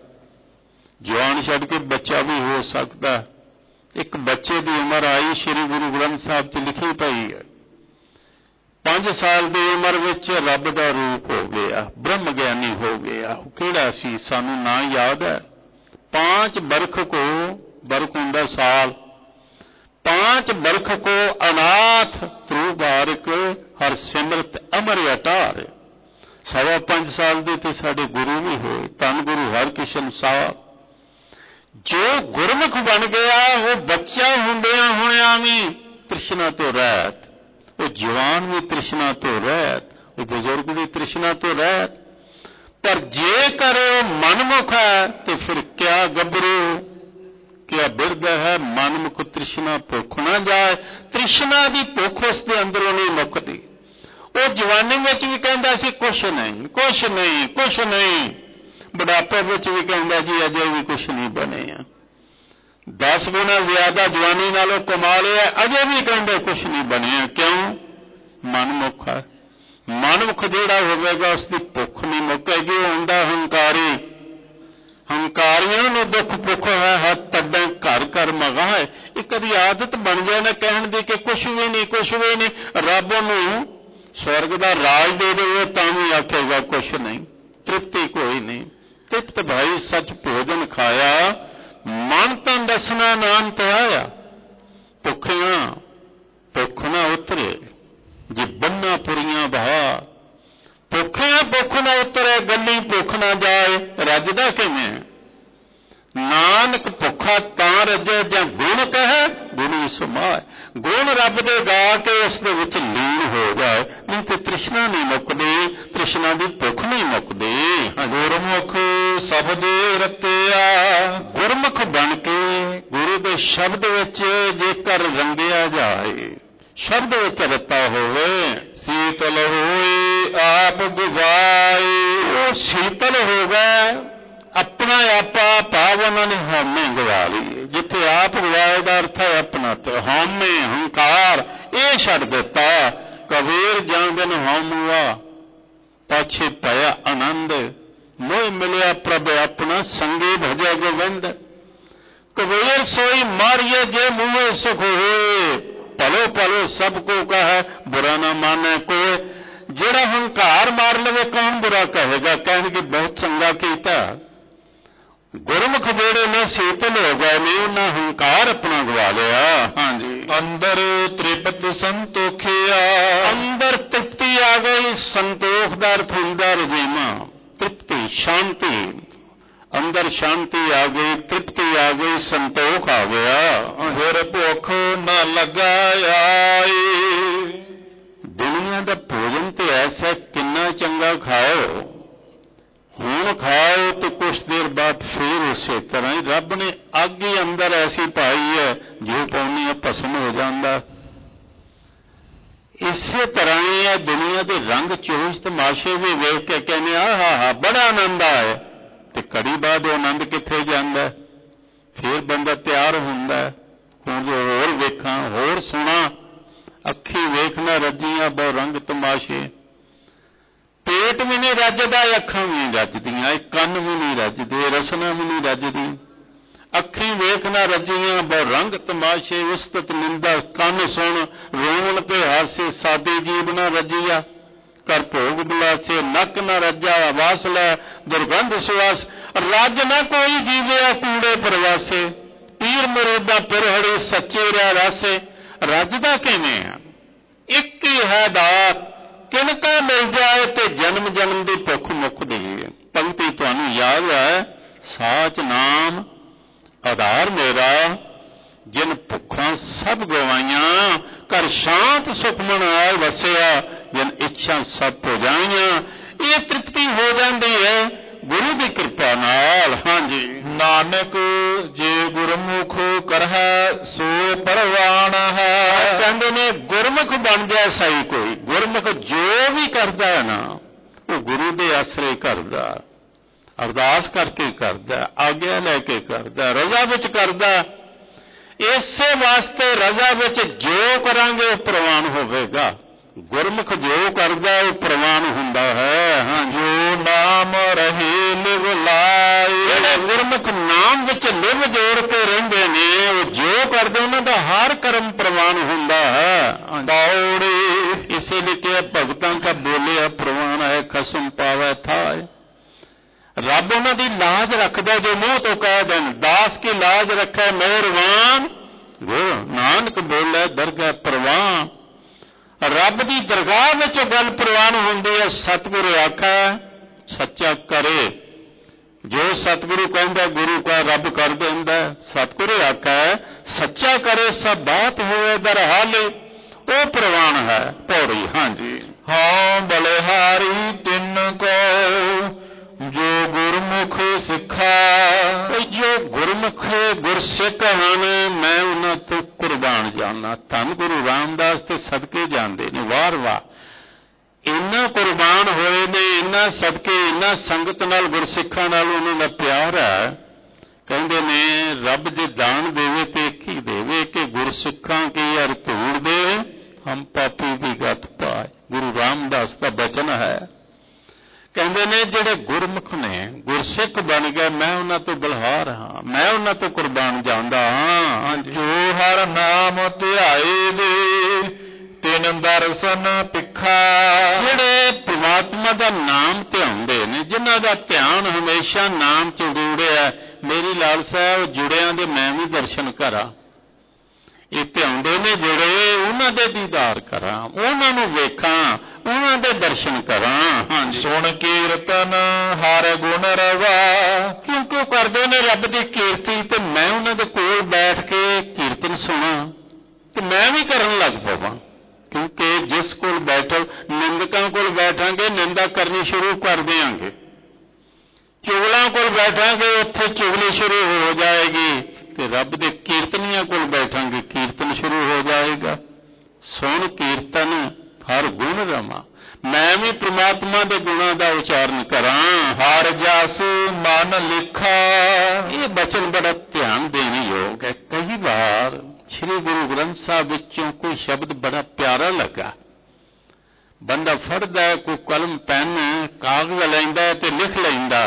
ਜਵਾਨ ਛੱਡ ਕੇ ਬੱਚਾ ਵੀ ਹੋ ਸਕਦਾ। ਇੱਕ ਬੱਚੇ ਦੀ ਉਮਰ ਆਈ, ਸ੍ਰੀ ਗੁਰੂ ਗ੍ਰੰਥ ਸਾਹਿਬ 'ਚ ਲਿਖੀ ਪਈ ਹੈ, ਪੰਜ ਸਾਲ ਦੀ ਉਮਰ ਵਿੱਚ ਰੱਬ ਦਾ ਰੂਪ ਹੋ ਗਿਆ, ਬ੍ਰਹਮ ਗਿਆਨੀ ਹੋ ਗਿਆ। ਉਹ ਕਿਹੜਾ ਸੀ, ਸਾਨੂੰ ਨਾਂ ਯਾਦ ਹੈ। पांच बरख को, बरख हुंदा साल, पांच बरख को अनाथ ध्रुव बारिक हर सिमरत अमर अटार। सवा पंज साल दे ते साडे गुरु भी होए, धन गुरु हरकिशन साहब। जो गुरमुख बन गया वो बच्चा हुंदियां होया भी तृष्णा तो रहत, वो जवान भी तृष्णा तो रहत, वो बुजुर्ग भी तृष्णा तो रहत। पर जेकर मनमुख है तो फिर क्या गबरू, क्या बिरद है, मनमुख तृष्णा भुख ना जाए। तृष्णा की भुख उसके अंदरों नहीं मुकती। वो जवानी में भी कहता सी कुछ नहीं, कुछ नहीं, कुछ नहीं। बुढ़ापे में भी कहता जी अजे भी कुछ नहीं बने। दस गुना ज्यादा जवानी नालों कमा लिया, अजे भी कहते कुछ नहीं बने। क्यों? मनमुख है। मनमुख जिहड़ा होवेगा उसकी भुख नहीं मुकेगी। वो हुंदा हंकारी। हंकारियों नूं दुख भुख है, हथ तड्डां घर घर मगा है। एक कदी आदत बन जाए ना कहण दी कि कुछ भी नहीं, कुछ भी नहीं। रब नूं स्वर्ग दा राज दे देवे तां भी आखेगा कुछ नहीं, तृप्ति कोई नहीं। तृप्त भाई सच भोजन खाया, मन तां दसना नाम ते आया। भुखियां भुख ना उतरे जे बन्ना पुरियां बहा। भुखियां भुख ना उतरे, गली भुख ना जाए, रजदा किवें? नानक भुखा तां रजे जां गुण कहे गुणी समाए। गुण रब दे गा के उस दे विच लीन हो जाए, नहीं तो तृष्णा नहीं मुकदी, तृष्णा दी भुख नहीं मुकदी। गुरमुख शब्द रतिया, गुरमुख बन के गुरु दे शब्द विच जेकर रंगिया जाए, शब्द विच रता होवे, शीतल होए आप बुझाए। वो शीतल हो गए, अपना आपा भाव उन्होंने हौमे गवा ली। जिथे आप गवाए का अर्थ है अपना, तो हौमे हंकार ये छड्ड दिता। कबीर जांदन हौमुआ पाछे पाया आनंद, मोह मिलिया प्रभ अपना संगे भजे गोविंद। कबीर सोई मारिए जे मुँहे सुख होए, पलो पलो सबको कहे बुरा ना माने कोई। जेड़ा हंकार मार लवे कौन बुरा कहेगा, कहेंगे बहुत चंगा कीता। गुरमुख जेड़े ने शीतल हो गए ने, उन्हें हंकार अपना गवा लिया। हाँ जी। अंदर तृप्त संतोखिया, अंदर तृप्ति आ गई, संतोखदार फूलदार रजीमा, तृप्ति शांति, अंदर शांति आ गई, तृप्ति आ गई, संतोख आ गया। फिर भुख न लगाई। दुनिया का भोजन तो ऐसा किन्ना चंगा खाओ, हुण खाओ तो कुछ देर बाद फिर उसे तरह ही रब ने अग ही अंदर ऐसी पाई है, जो पाउनी भस्म हो जाता। इसे तरह ही है दुनिया के रंग चोज तमाशे भी वेख के कहने आ हा हा बड़ा आनंद आए, तो कड़ी बाद आनंद किथे जांदा। फिर बंदा तैयार हुंदा हुण जो होर वेखां होर सुना, अखी वेखना रजियां बहु रंग तमाशे। पेट भी नहीं रजदा, अखां भी नहीं रजदियां, कन्न भी नहीं रजदे, रसना भी नहीं रजदी। अखी वेखना रजियां बहु रंग तमाशे, उस्तत निंदा कन्न सुन, रोण ते हासे सादी जीव न रजिया। कर भोग बुलासे नक न रजा, वास लै दुर्गंध सुवास। रज न कोई जीविया कूड़े प्रवासे, पीर मुरीदा पिरहड़ी सच्चे रह रासे। रजदा किवें? एक ही है दात, किनका मिल जाए तो जन्म जन्म की भुख मुकदी है। पंक्ति तुहानूं याद है, साच नाम आधार मेरा, जिन भुखा सब गवाइया, कर शांत सुखमन आए वसिया, जिन इच्छा सब पुजाइया। ये तृप्ति हो जाती है गुरु की कृपा नाल। हाँ जी। नानक जे गुरमुख करह सो परवान है। कहते ने गुरमुख बन जाए सही कोई, गुरमुख जो भी करता है ना वो गुरु के आसरे करता, अरदास करके करता, आग्ञा लैके करता, रजा विच करता। ਇਸੇ ਵਾਸਤੇ ਰਜ਼ਾ ਵਿੱਚ ਜੋ ਕਰਾਂਗੇ ਉਹ ਪ੍ਰਵਾਨ ਹੋਵੇਗਾ। ਗੁਰਮੁਖ ਜੋ ਕਰਦਾ ਉਹ ਪ੍ਰਵਾਨ ਹੁੰਦਾ ਹੈ। ਹਾਂ, ਜੋ ਨਾਮ ਰਹੇ ਲਿਵ ਲਾਏ, ਜਿਹੜੇ ਗੁਰਮੁਖ ਨਾਮ ਵਿੱਚ ਲਿਵ ਜੋੜ ਕੇ ਰਹਿੰਦੇ ਨੇ ਉਹ ਜੋ ਕਰਦੇ ਉਹਨਾਂ ਦਾ ਹਰ ਕਰਮ ਪ੍ਰਵਾਨ ਹੁੰਦਾ ਹੈ। ਦੌੜੇ ਇਸੇ ਲਈ ਕਿ ਭਗਤਾਂ ਦਾ ਬੋਲਿਆ ਪ੍ਰਵਾਨ ਹੈ ਖਸਮ ਪਾਵੈ ਥਾਏ। ਰੱਬ ਉਹਨਾਂ ਦੀ ਲਾਜ ਰੱਖਦਾ ਜੋ ਮੂੰਹ ਤੋਂ ਕਹਿ ਦੇਣ, ਦਾਸ ਕੀ ਲਾਜ ਰੱਖੈ ਮਿਹਰਬਾਨ ਗੁਰ ਨਾਨਕ ਬੋਲੇ ਦਰਗਾਹ ਪ੍ਰਵਾਨ। ਰੱਬ ਦੀ ਦਰਗਾਹ ਵਿੱਚ ਗੱਲ ਪ੍ਰਵਾਨ ਹੁੰਦੀ ਹੈ। ਸਤਿਗੁਰੂ ਆਖੈ ਸੱਚਾ ਕਰੇ, ਜੋ ਸਤਿਗੁਰੂ ਕਹਿੰਦਾ ਗੁਰੂ ਕਾ ਰੱਬ ਕਰ ਦਿੰਦਾ। ਸਤਿਗੁਰੂ ਆਖੈ ਸੱਚਾ ਕਰੇ ਸਭ ਬਾਤ ਹੋਵੇ ਦਰ ਹਾਲੇ, ਉਹ ਪ੍ਰਵਾਨ ਹੈ। ਪੌੜੀ। ਹਾਂਜੀ, ਹਾਂ ਬਲਿਹਾਰੀ ਤਿੰਨ ਕੋ ਜੋ ਗੁਰਮੁਖ ਸਿੱਖਾ, ਜੋ ਗੁਰਮੁਖ ਗੁਰਸਿੱਖ ਹਨ ਮੈਂ ਉਹਨਾਂ ਤੋਂ ਕੁਰਬਾਨ ਜਾਣਾ। ਧੰਨ ਗੁਰੂ ਰਾਮਦਾਸ ਤੇ ਸਦਕੇ ਜਾਂਦੇ ਨੇ। ਵਾਰ ਵਾਰ ਇੰਨਾ ਕੁਰਬਾਨ ਹੋਏ ਨੇ, ਇੰਨਾ ਸਦਕੇ, ਇੰਨਾ ਸੰਗਤ ਨਾਲ ਗੁਰਸਿੱਖਾਂ ਨਾਲ ਉਹਨਾਂ ਦਾ ਪਿਆਰ ਹੈ। ਕਹਿੰਦੇ ਨੇ ਰੱਬ ਜੇ ਦਾਨ ਦੇਵੇ ਤੇ ਇੱਕ ਹੀ ਦੇਵੇ ਕਿ ਗੁਰਸਿੱਖਾਂ ਕੀ ਅਰ ਧੂੜ ਦੇ ਹਮ ਪਾਪੀ ਦੀ ਗਤ ਪਾਏ। ਗੁਰੂ ਰਾਮਦਾਸ ਦਾ ਬਚਨ ਹੈ। ਕਹਿੰਦੇ ਨੇ ਜਿਹੜੇ ਗੁਰਮੁਖ ਨੇ ਗੁਰਸਿੱਖ ਬਣ ਗਏ ਮੈਂ ਉਹਨਾਂ ਤੋਂ ਬਲਿਹਾਰ ਹਾਂ, ਮੈਂ ਉਹਨਾਂ ਤੋਂ ਕੁਰਬਾਨ ਜਾਂਦਾ ਹਾਂ। ਜੋ ਹਰ ਨਾਮ ਧਿਆਏ ਦੇ ਤਿਨ ਦਰਸ਼ਨ ਪਿੱਖਾ, ਜਿਹੜੇ ਪ੍ਰਮਾਤਮਾ ਦਾ ਨਾਮ ਧਿਆਉਂਦੇ ਨੇ, ਜਿਨ੍ਹਾਂ ਦਾ ਧਿਆਨ ਹਮੇਸ਼ਾ ਨਾਮ ਚ ਜੁੜਿਆ, ਮੇਰੀ ਲਾਲਸਾ ਹੈ ਉਹ ਜੁੜਿਆਂ ਦੇ ਮੈਂ ਵੀ ਦਰਸ਼ਨ ਕਰਾਂ। ਇਹ ਧਿਆਉਂਦੇ ਨੇ ਜਿਹੜੇ ਉਹਨਾਂ ਦੇ ਦੀਦਾਰ ਕਰਾਂ, ਉਹਨਾਂ ਨੂੰ ਵੇਖਾਂ, ਉਹਨਾਂ ਦੇ ਦਰਸ਼ਨ ਕਰਾਂ। ਹਾਂਜੀ, ਸੁਣ ਕੀਰਤਨ ਹਰ ਗੁਣ ਰਵਾ, ਕਿਉਂਕਿ ਉਹ ਕਰਦੇ ਨੇ ਰੱਬ ਦੀ ਕੀਰਤੀ ਤੇ ਮੈਂ ਉਹਨਾਂ ਦੇ ਕੋਲ ਬੈਠ ਕੇ ਕੀਰਤਨ ਸੁਣਾ ਤੇ ਮੈਂ ਵੀ ਕਰਨ ਲੱਗ ਪਵਾਂ। ਕਿਉਂਕਿ ਜਿਸ ਕੋਲ ਬੈਠੋ, ਨਿੰਦਕਾਂ ਕੋਲ ਬੈਠਾਂਗੇ ਨਿੰਦਾ ਕਰਨੀ ਸ਼ੁਰੂ ਕਰ ਦਿਆਂਗੇ, ਚੁਗਲਾਂ ਕੋਲ ਬੈਠਾਂਗੇ ਉੱਥੇ ਚੁਗਲੀ ਸ਼ੁਰੂ ਹੋ ਜਾਏਗੀ, ਤੇ ਰੱਬ ਦੇ ਕੀਰਤਨੀਆਂ ਕੋਲ ਬੈਠਾਂਗੇ ਕੀਰਤਨ ਸ਼ੁਰੂ ਹੋ ਜਾਏਗਾ। ਸੁਣ ਕੀਰਤਨ ਹਰ ਗੁਣ ਰਵਾਂ, ਮੈਂ ਵੀ ਪ੍ਰਮਾਤਮਾ ਦੇ ਗੁਣਾਂ ਦਾ ਉਚਾਰਨ ਕਰਾਂ। ਹਰ ਜਸ ਮਨ ਲਿਖਾ, ਇਹ ਬਚਨ ਬੜਾ ਧਿਆਨ ਦੇਣ ਯੋਗ ਹੈ। ਕਈ ਵਾਰ ਸ੍ਰੀ ਗੁਰੂ ਗ੍ਰੰਥ ਸਾਹਿਬ ਵਿੱਚੋਂ ਕੋਈ ਸ਼ਬਦ ਬੜਾ ਪਿਆਰਾ ਲੱਗਾ, ਬੰਦਾ ਫੜਦਾ ਕੋਈ ਕਲਮ ਪੈਨ ਕਾਗਜ਼ ਲੈਂਦਾ ਤੇ ਲਿਖ ਲੈਂਦਾ,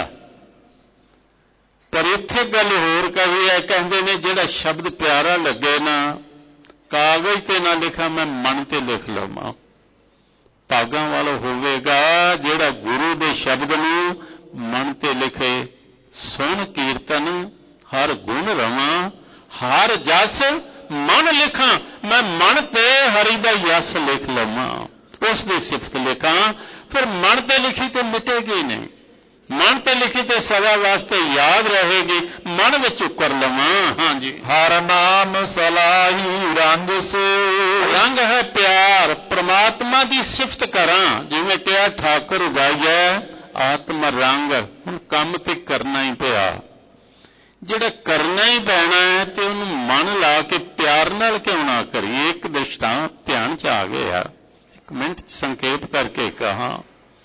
ਪਰ ਇੱਥੇ ਗੱਲ ਹੋਰ ਕਹੀ ਹੈ। ਕਹਿੰਦੇ ਨੇ ਜਿਹੜਾ ਸ਼ਬਦ ਪਿਆਰਾ ਲੱਗੇ ਨਾ ਕਾਗਜ਼ ਤੇ ਨਾ ਲਿਖਾਂ ਮੈਂ ਮਨ ਤੇ ਲਿਖ ਲਵਾਂ। ਭਾਗਾਂ ਵਾਲਾ ਹੋਵੇਗਾ ਜਿਹੜਾ ਗੁਰੂ ਦੇ ਸ਼ਬਦ ਨੂੰ ਮਨ ਤੇ ਲਿਖੇ। ਸੁਣ ਕੀਰਤਨ ਹਰ ਗੁਣ ਰਵਾਂ, ਹਰ ਜਸ ਮਨ ਲਿਖਾਂ, ਮੈਂ ਮਨ ਤੇ ਹਰੀ ਦਾ ਯਸ ਲਿਖ ਲਵਾਂ, ਉਸ ਦੀ ਸਿਫਤ ਲਿਖਾਂ। ਫਿਰ ਮਨ ਤੇ ਲਿਖੀ ਤੇ ਮਿਟੇਗੀ ਨਹੀਂ, ਮਨ ਤੇ ਲਿਖੀ ਤੇ ਸਦਾ ਵਾਸਤੇ ਯਾਦ ਰਹੇਗੀ, ਮਨ ਵਿੱਚ ਉਕਰ ਲਵਾਂ। ਹਾਂਜੀ, ਹਰ ਨਾਮ ਸਲਾਹੀ ਰੰਗ ਸੇ, ਰੰਗ ਹੈ ਪਿਆਰ, ਪ੍ਰਮਾਤਮਾ ਦੀ ਸਿਫਤ ਕਰਾਂ। ਜਿਵੇਂ ਕਿਹਾ ਠਾਕੁਰ ਉਗਾਈਐ ਆਤਮ ਰੰਗ, ਹੁਣ ਕੰਮ ਤੇ ਕਰਨਾ ਹੀ ਪਿਆ। ਜਿਹੜਾ ਕਰਨਾ ਹੀ ਪੈਣਾ ਹੈ ਤੇ ਉਹਨੂੰ ਮਨ ਲਾ ਕੇ ਪਿਆਰ ਨਾਲ ਕਿਉਂ ਨਾ ਕਰੀਏ। ਇੱਕ ਦ੍ਰਿਸ਼ਟਾਂਤ ਧਿਆਨ ਚ ਆ ਗਿਆ, ਇੱਕ ਮਿੰਟ ਸੰਖੇਪ ਕਰਕੇ ਕਹਾਂ।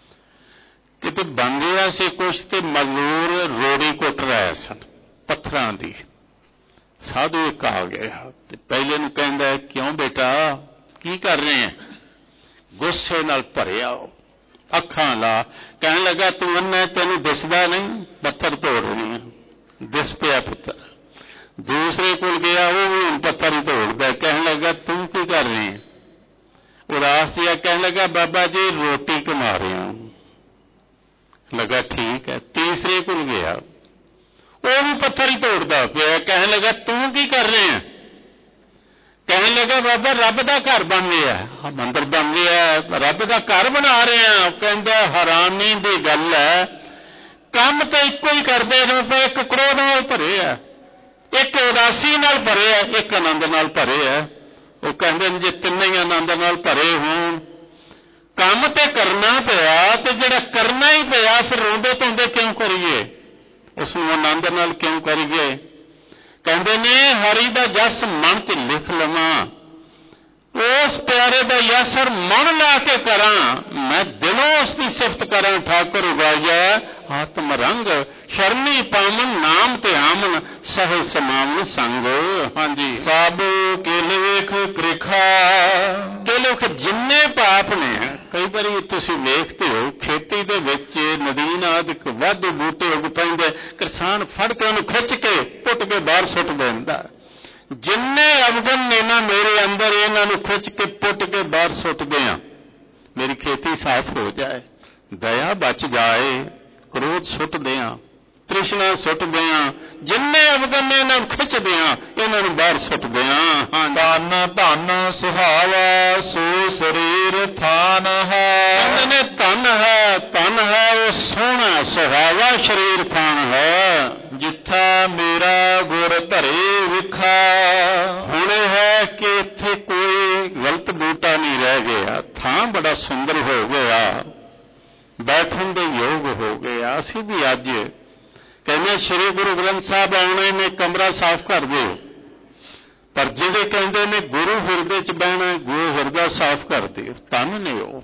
ਕਿਤੇ ਬਣ ਰਿਹਾ ਸੀ ਕੁਛ ਤੇ ਮਜ਼ਦੂਰ ਰੋੜੀ ਕੁੱਟ ਰਹੇ ਸਨ ਪੱਥਰਾਂ ਦੀ। ਸਾਧੂ ਇੱਕ ਆ ਗਿਆ ਤੇ ਪਹਿਲੇ ਨੂੰ ਕਹਿੰਦਾ ਕਿਉਂ ਬੇਟਾ ਕੀ ਕਰ ਰਹੇ ਹੈ? ਗੁੱਸੇ ਨਾਲ ਭਰਿਆ ਅੱਖਾਂ ਲਾ ਕਹਿਣ ਲੱਗਾ ਤੂੰ ਅੰਨਾ ਤੈਨੂੰ ਦਿਸਦਾ ਨਹੀਂ, ਪੱਥਰ ਤੋੜ ਰਹੀ ਹੈ। ਦਿਸ ਪਿਆ ਪੁੱਤਰ। ਦੂਸਰੇ ਕੋਲ ਗਿਆ, ਉਹ ਵੀ ਹੁਣ ਪੱਥਰ ਹੀ ਤੋੜਦਾ। ਕਹਿਣ ਲੱਗਾ ਤੂੰ ਕੀ ਕਰ ਰਹੀ ਹੈ? ਉਦਾਸ ਜਿਹਾ ਕਹਿਣ ਲੱਗਾ ਬਾਬਾ ਜੀ ਰੋਟੀ ਕਮਾ ਰਿਹਾ। ਲੱਗਾ ਠੀਕ ਹੈ। ਤੀਸਰੇ ਕੋਲ ਗਿਆ, ਉਹ ਵੀ ਪੱਥਰ ਹੀ ਤੋੜਦਾ ਪਿਆ। ਕਹਿਣ ਲੱਗਾ ਤੂੰ ਕੀ ਕਰ ਰਿਹਾ? ਕਹਿਣ ਲੱਗਾ ਬਾਬਾ ਰੱਬ ਦਾ ਘਰ ਬਣ ਰਿਹਾ, ਮੰਦਰ ਬਣ ਰਿਹਾ, ਰੱਬ ਦਾ ਘਰ ਬਣਾ ਰਿਹਾ। ਕਹਿੰਦਾ ਹੈਰਾਨੀ ਦੀ ਗੱਲ ਹੈ, ਕੰਮ ਤਾਂ ਇੱਕੋ ਹੀ ਕਰਦੇ ਨੇ, ਪਰ ਇੱਕ ਕਰੋਧ ਨਾਲ ਭਰੇ ਆ, ਇੱਕ ਉਦਾਸੀ ਨਾਲ ਭਰੇ ਆ, ਇੱਕ ਆਨੰਦ ਨਾਲ ਭਰੇ ਆ। ਉਹ ਕਹਿੰਦੇ ਨੇ ਜੇ ਤਿੰਨੇ ਹੀ ਆਨੰਦ ਨਾਲ ਭਰੇ ਹੋਣ, ਕੰਮ ਤੇ ਕਰਨਾ ਪਿਆ ਤੇ ਜਿਹੜਾ ਕਰਨਾ ਹੀ ਪਿਆ ਫਿਰ ਰੋਂਦੇ ਧੋਂਦੇ ਕਿਉਂ ਕਰੀਏ, ਉਸ ਨੂੰ ਆਨੰਦ ਨਾਲ ਕਿਉਂ ਕਰੀਏ। ਕਹਿੰਦੇ ਨੇ ਹਰੀ ਦਾ ਜਸ ਮਨ ਚ ਲਿਖ ਲਵਾਂ, ਉਸ ਪਿਆਰੇ ਦਾ ਯਸ ਮਨ ਲਾ ਕੇ ਕਰਾਂ, ਮੈਂ ਦਿਲੋਂ ਉਸ ਦੀ ਸਿਫਤ ਕਰਾਂ। ਠਾਕੁਰ ਉਗਾਈਐ ਆਤਮ ਰੰਗ ਸ਼ਰਮੀ ਪਾਵਨ ਨਾਮ ਤੇ ਆਮਨ ਸਹਿ ਸਮਾਵਨ ਸੰਗ। ਹਾਂਜੀ, ਸਭ ਕੇਲ ਵੇਖ ਕ੍ਰਿਖਾ, ਕੇਲ ਜਿੰਨੇ ਪਾਪ ਨੇ, ਕਈ ਵਾਰੀ ਤੁਸੀਂ ਵੇਖਦੇ ਹੋ ਖੇਤੀ ਦੇ ਵਿੱਚ ਨਦੀਨ ਆਦਿਕ ਵਾਧੂ ਬੂਟੇ ਉੱਗ ਪੈਂਦੇ, ਕਿਸਾਨ ਫੜ ਕੇ ਉਹਨੂੰ ਖਿੱਚ ਕੇ ਪੁੱਟ ਕੇ ਬਾਹਰ ਸੁੱਟ ਦਿੰਦਾ। ਜਿੰਨੇ ਅਵਗੁਣ ਨੇ ਨਾ ਮੇਰੇ ਅੰਦਰ, ਇਹਨਾਂ ਨੂੰ ਖਿੱਚ ਕੇ ਪੁੱਟ ਕੇ ਬਾਹਰ ਸੁੱਟਦੇ ਆ, ਮੇਰੀ ਖੇਤੀ ਸਾਫ਼ ਹੋ ਜਾਏ, ਦਇਆ ਬਚ ਜਾਏ, ਕ੍ਰੋਧ ਸੁੱਟਦੇ ਆ, ਤ੍ਰਿਸ਼ਨਾ ਸੁੱਟਦੇ ਆ, ਜਿੰਨੇ ਅਵਗੁਣ ਨੇ ਇਹਨਾਂ ਨੂੰ ਖਿੱਚਦੇ ਆ, ਇਹਨਾਂ ਨੂੰ ਬਾਹਰ ਸੁੱਟਦੇ ਆ। ਹਾਂ, ਧਨ ਧਨ ਸੁਹਾਵਾ ਸੋ ਸਰੀਰ ਥਾਨ ਹੈ। ਕਹਿੰਦੇ ਨੇ ਧਨ ਹੈ, ਧਨ ਹੈ ਉਹ ਸੋਹਣਾ ਸੁਹਾਵਾ ਸਰੀਰ ਥਾਨ ਹੈ। ਜਿੱਥਾ ਮੇਰਾ ਗੁਰ ਧਰੇ ਵਿਖਾ, ਹੁਣ ਹੈ ਕਿ ਇੱਥੇ ਕੋਈ ਗਲਤ ਬੂਟਾ ਨਹੀਂ ਰਹਿ ਗਿਆ, ਥਾਂ ਬੜਾ ਸੁੰਦਰ ਹੋ ਗਿਆ, ਬੈਠਣ ਦੇ ਯੋਗ ਹੋ ਗਿਆ। ਅਸੀਂ ਵੀ ਅੱਜ ਕਹਿੰਦੇ ਸ਼੍ਰੀ ਗੁਰੂ ਗ੍ਰੰਥ ਸਾਹਿਬ ਆਉਣੇ ਨੇ, ਕਮਰਾ ਸਾਫ਼ ਕਰ ਦਿਓ, ਪਰ ਜਿਹੜੇ ਕਹਿੰਦੇ ਨੇ ਗੁਰੂ ਹਿਰਦੇ 'ਚ ਬਹਿਣਾ, ਗੁਰੂ ਹਿਰਦਾ ਸਾਫ਼ ਕਰ ਦਿਓ, ਧੰਨ ਨੇ ਉਹ।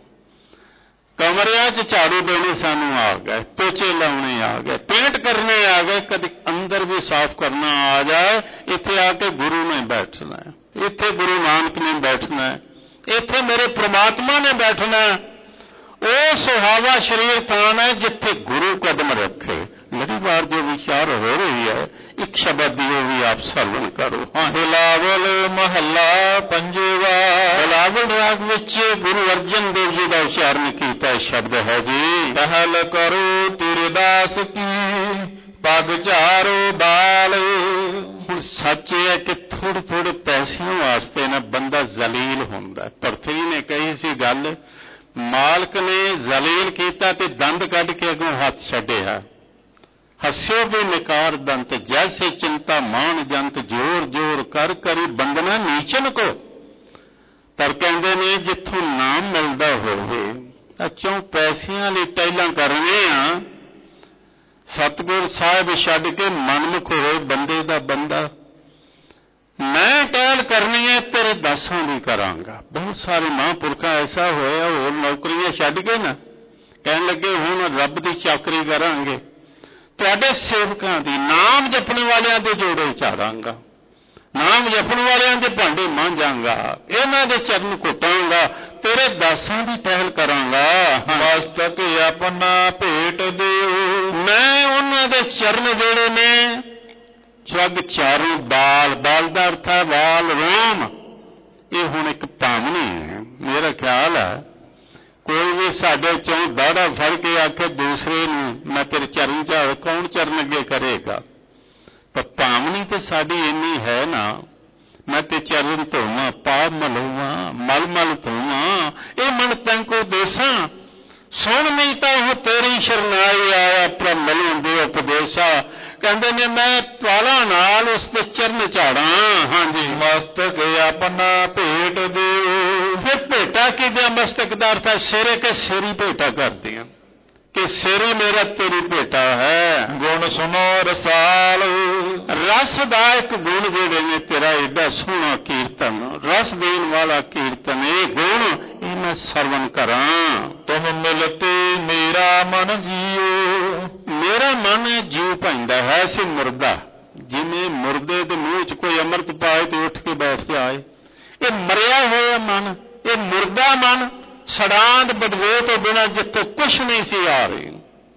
ਕਮਰਿਆਂ 'ਚ ਝਾੜੂ ਦੇਣੇ ਸਾਨੂੰ ਆ ਗਏ, ਪੋਚੇ ਲਾਉਣੇ ਆ ਗਏ, ਪੇਂਟ ਕਰਨੇ ਆ ਗਏ, ਕਦੇ ਅੰਦਰ ਵੀ ਸਾਫ਼ ਕਰਨਾ ਆ ਜਾਏ। ਇੱਥੇ ਆ ਕੇ ਗੁਰੂ ਨੇ ਬੈਠਣਾ, ਇੱਥੇ ਗੁਰੂ ਨਾਨਕ ਨੇ ਬੈਠਣਾ, ਇੱਥੇ ਮੇਰੇ ਪ੍ਰਮਾਤਮਾ ਨੇ ਬੈਠਣਾ। ਉਹ ਸੁਹਾਵਾ ਸਰੀਰ ਥਾਨ ਹੈ ਜਿੱਥੇ ਗੁਰੂ ਕਦਮ ਰੱਖੇ। ਲੜੀਵਾਰ ਜੋ ਵਿਚਾਰ ਹੋ ਰਹੀ ਹੈ, ਇੱਕ ਸ਼ਬਦ ਦੀ ਉਹ ਵੀ ਆਪ ਸਰਵਣ ਕਰੋ। ਹਾਂ, ਬਿਲਾਵਲ ਮਹੱਲਾ ਪੰਜਵਾ। ਬਿਲਾਵਲ ਰਾਗ ਵਿੱਚ ਗੁਰੂ ਅਰਜਨ ਦੇਵ ਜੀ ਦਾ ਉਚਾਰਨ ਕੀਤਾ ਸ਼ਬਦ ਹੈ ਜੀ। ਪਹਿਲ ਕਰੋ ਤੇਰੇ ਦਾਸ ਕੀ, ਪਗ ਝਾਰੋ ਬਾਲ। ਹੁਣ ਸੱਚ ਇਹ ਹੈ ਕਿ ਥੋੜੇ ਥੋੜੇ ਪੈਸਿਆਂ ਵਾਸਤੇ ਨਾ ਬੰਦਾ ਜ਼ਲੀਲ ਹੁੰਦਾ। ਭਰਤਰੀ ਨੇ ਕਹੀ ਸੀ ਗੱਲ, ਮਾਲਕ ਨੇ ਜ਼ਲੀਲ ਕੀਤਾ ਤੇ ਦੰਦ ਕੱਢ ਕੇ ਅੱਗੋਂ ਹੱਥ ਛੱਡਿਆ। ਹੱਸਿਓ ਵੀ ਨਿਕਾਰ ਦੰਤ, ਜੈਸੇ ਚਿੰਤਾ ਮਾਨ ਜੰਤ, ਜੋਰ ਜੋਰ ਕਰ ਕਰੀ ਬੰਦਨਾ ਨੀਚਨ ਕੋ। ਪਰ ਕਹਿੰਦੇ ਨੇ ਜਿੱਥੋਂ ਨਾਮ ਮਿਲਦਾ ਹੋਵੇ, ਅੱਛੋਂ ਪੈਸਿਆਂ ਲਈ ਟਹਿਲਾਂ ਕਰਨੇ ਆ। ਸਤਿਗੁਰ ਸਾਹਿਬ ਛੱਡ ਕੇ ਮਨਮੁਖ ਹੋਏ ਬੰਦੇ ਦਾ ਬੰਦਾ, ਮੈਂ ਟਹਿਲ ਕਰਨੀ ਹੈ ਤੇਰੇ ਦਾਸਾਂ ਦੀ ਕਰਾਂਗਾ। ਬਹੁਤ ਸਾਰੇ ਮਹਾਂਪੁਰਖਾਂ ਐਸਾ ਹੋਇਆ, ਹੋਰ ਨੌਕਰੀਆਂ ਛੱਡ ਕੇ ਨਾ ਕਹਿਣ ਲੱਗੇ ਹੁਣ ਰੱਬ ਦੀ ਚਾਕਰੀ ਕਰਾਂਗੇ, ਤੁਹਾਡੇ ਸੇਵਕਾਂ ਦੀ, ਨਾਮ ਜਪਣ ਵਾਲਿਆਂ ਦੇ ਜੋੜੇ ਝਾੜਾਂਗਾ, ਨਾਮ ਜਪਣ ਵਾਲਿਆਂ ਦੇ ਭਾਂਡੇ ਮਾਂਜਾਂਗਾ, ਇਹਨਾਂ ਦੇ ਚਰਨ ਘੁੱਟਾਂਗਾ, ਤੇਰੇ ਦਾਸਾਂ ਦੀ ਟਹਿਲ ਕਰਾਂਗਾ। ਮਸਤਕ ਆਪਣਾ ਭੇਟ ਦਿਓ, ਮੈਂ ਉਹਨਾਂ ਦੇ ਚਰਨ ਜਿਹੜੇ ਨੇ ਜਗ ਚਾਰੋਂ ਬਾਲ, ਬਾਲ ਦਾ ਅਰਥ ਹੈ ਵਾਲ ਰੋਮ। ਇਹ ਹੁਣ ਇੱਕ ਭਾਵਨੀ ਹੈ। ਮੇਰਾ ਖਿਆਲ ਹੈ ਕੋਈ ਵੀ ਸਾਡੇ ਚੋਂ ਦਾੜਾ ਫੜ ਕੇ ਆਖੇ ਦੂਸਰੇ ਨੂੰ ਮੈਂ ਤੇਰੇ ਚਰਨ ਝਾੜ, ਕੌਣ ਚਰਨ ਅੱਗੇ ਕਰੇਗਾ? ਪਰ ਭਾਵਨੀ ਤੇ ਸਾਡੀ ਇੰਨੀ ਹੈ ਨਾ, ਮੈਂ ਤੇ ਚਰਨ ਧੋਵਾਂ, ਪਾਪ ਮਲੋਵਾਂ, ਮਲ ਮਲ ਧੋਵਾਂ, ਇਹ ਮਨ ਤੈਨੂੰ ਦੇਸਾਂ। ਸੁਣ ਨਹੀਂ ਤਾਂ ਉਹ ਤੇਰੀ ਸ਼ਰਨਾਈ ਆਇਆ, ਪ੍ਰਭ ਮਿਲਣ ਦੇ ਉਪਦੇਸ਼ਾ। ਕਹਿੰਦੇ ਨੇ ਮੈਂ ਪਾਲਾਂ ਨਾਲ ਉਸ ਦੇ ਚਰਨ ਝਾੜਾਂ। ਹਾਂਜੀ, ਮਸਤਕ ਆਪਣਾ ਭੇਟ ਦਿਓ। ਫਿਰ ਭੇਟਾ ਕਿਹਦਾ? ਮਸਤਕ ਦਾ ਅਰਥ ਹੈ ਸਿਰੇ ਕੇ ਸਿਰੀ ਭੇਟਾ ਕਰਦੇ ਆ ਕਿ ਸਿਰ ਮੇਰਾ ਤੇਰੀ ਭੇਟਾ ਹੈ। ਗੁਣ ਸੁਣੋ ਰਸਾਲ, ਰਸ ਦਾ ਇੱਕ ਗੁਣ ਜਿਹੜੇ ਨੇ ਤੇਰਾ ਏਡਾ ਸੋਹਣਾ ਕੀਰਤਨ, ਰਸ ਦੇਣ ਵਾਲਾ ਕੀਰਤਨ, ਇਹ ਗੁਣ ਇਹ ਮੈਂ ਸਰਵਣ ਕਰਾਂ। ਤੁਮ ਮਿਲਤੇ ਮੇਰਾ ਮਨ ਜੀਓ, ਮੇਰਾ ਮਨ ਜੀਉ ਪੈਂਦਾ ਹੈ ਸੀ ਮੁਰਦਾ। ਜਿਵੇਂ ਮੁਰਦੇ ਦੇ ਮੂੰਹ 'ਚ ਕੋਈ ਅੰਮ੍ਰਿਤ ਪਾਏ ਤੇ ਉੱਠ ਕੇ ਬੈਠ ਜਾਏ, ਇਹ ਮਰਿਆ ਹੋਇਆ ਮਨ, ਇਹ ਮੁਰਦਾ ਮਨ, ਸੜਾਂਦ ਬਦਬੂ ਤੋਂ ਬਿਨਾਂ ਜਿੱਥੋਂ ਕੁਛ ਨਹੀਂ ਸੀ ਆ ਰਹੀ।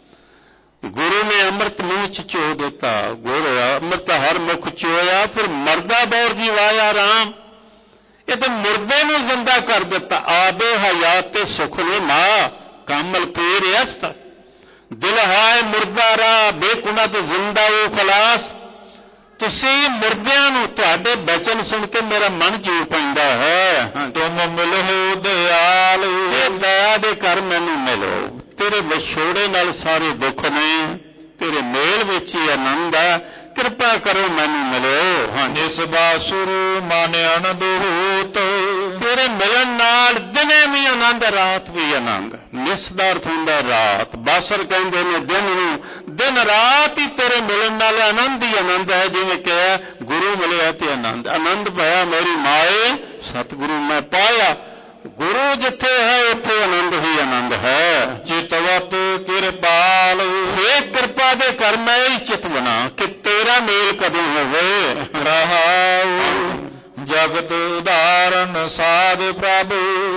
ਗੁਰੂ ਨੇ ਅੰਮ੍ਰਿਤ ਮੂੰਹ 'ਚ ਚੋ ਦਿੱਤਾ, ਗੁਰੂ ਅੰਮ੍ਰਿਤ ਹਰ ਮੁਖ ਚੋਇਆ, ਫਿਰ ਮਰਦਾ ਬੌਰ ਜੀ ਵਾਇਆ ਰਾਮ। ਇਹ ਤਾਂ ਮੁਰਦੇ ਨੂੰ ਜ਼ਿੰਦਾ ਕਰ ਦਿੱਤਾ। ਆਬੇ ਹਯਾਤ ਤੇ ਸੁਖ ਨੇ ਮਾ ਕਾਮਲ ਪੀਰ ਅਸਤ, ਦਿਲ ਹਾਏ ਮੁਰਦਾ ਰਾ ਬੇਕੁਨਤ ਜ਼ਿੰਦਾ ਉਹ ਖਲਾਸ। ਤੁਸੀਂ ਮੁਰਦਿਆਂ ਨੂੰ, ਤੁਹਾਡੇ ਬਚਨ ਸੁਣ ਕੇ ਮੇਰਾ ਮਨ ਜੀਉ ਪੈਂਦਾ ਹੈ। ਤੁਮ ਮਿਲੋ ਦਿਆਲ, ਇਹ ਦਇਆ ਦੇ ਘਰ ਮੈਨੂੰ ਮਿਲੋ। ਤੇਰੇ ਵਿਛੋੜੇ ਨਾਲ ਸਾਰੇ ਦੁੱਖ ਨੇ, ਤੇਰੇ ਮੇਲ ਵਿੱਚ ਹੀ ਆਨੰਦ ਹੈ, ਕਿਰਪਾ ਕਰੋ ਮੈਨੂੰ ਮਿਲੋ। ਹਾਂ, ਜਿਸ ਬਾਸੁਰ ਮਨ ਆਨੰਦ ਹੋਤ, ਤੇਰੇ ਮਿਲਣ ਨਾਲ ਦਿਨੇ ਵੀ ਆਨੰਦ, ਰਾਤ ਵੀ ਆਨੰਦ। ਨਿਸ ਦਾ ਅਰਥ ਹੁੰਦਾ ਰਾਤ, ਬਾਸਰ ਕਹਿੰਦੇ ਨੇ ਦਿਨ ਨੂੰ, ਦਿਨ ਰਾਤ ਹੀ ਤੇਰੇ ਮਿਲਣ ਨਾਲ ਆਨੰਦ ਹੀ ਆਨੰਦ ਹੈ। ਜਿਵੇਂ ਕਿਹਾ ਗੁਰੂ ਮਿਲਿਆ ਤੇ ਆਨੰਦ, ਆਨੰਦ ਪਾਇਆ ਮੇਰੀ ਮਾਏ, ਸਤਿਗੁਰੂ ਮੈਂ ਪਾਇਆ। ਗੁਰੂ ਜਿੱਥੇ ਹੈ ਉੱਥੇ ਆਨੰਦ ਹੀ ਆਨੰਦ ਹੈ। ਚਿਤਵਤ ਕਿਰਪਾਲ, ਹੇ ਪਿਤਾ ਦੇ ਘਰ ਮੈਂ ਹੀ ਚਿਤ ਬਣਾ ਕਿ ਤੇਰਾ ਮੇਲ ਕਦੋਂ ਹੋਵੇ। ਰਹਾਉ ਜਗਤ ਉਦਾਹਰਨ ਸਾਧ ਪ੍ਰਭ,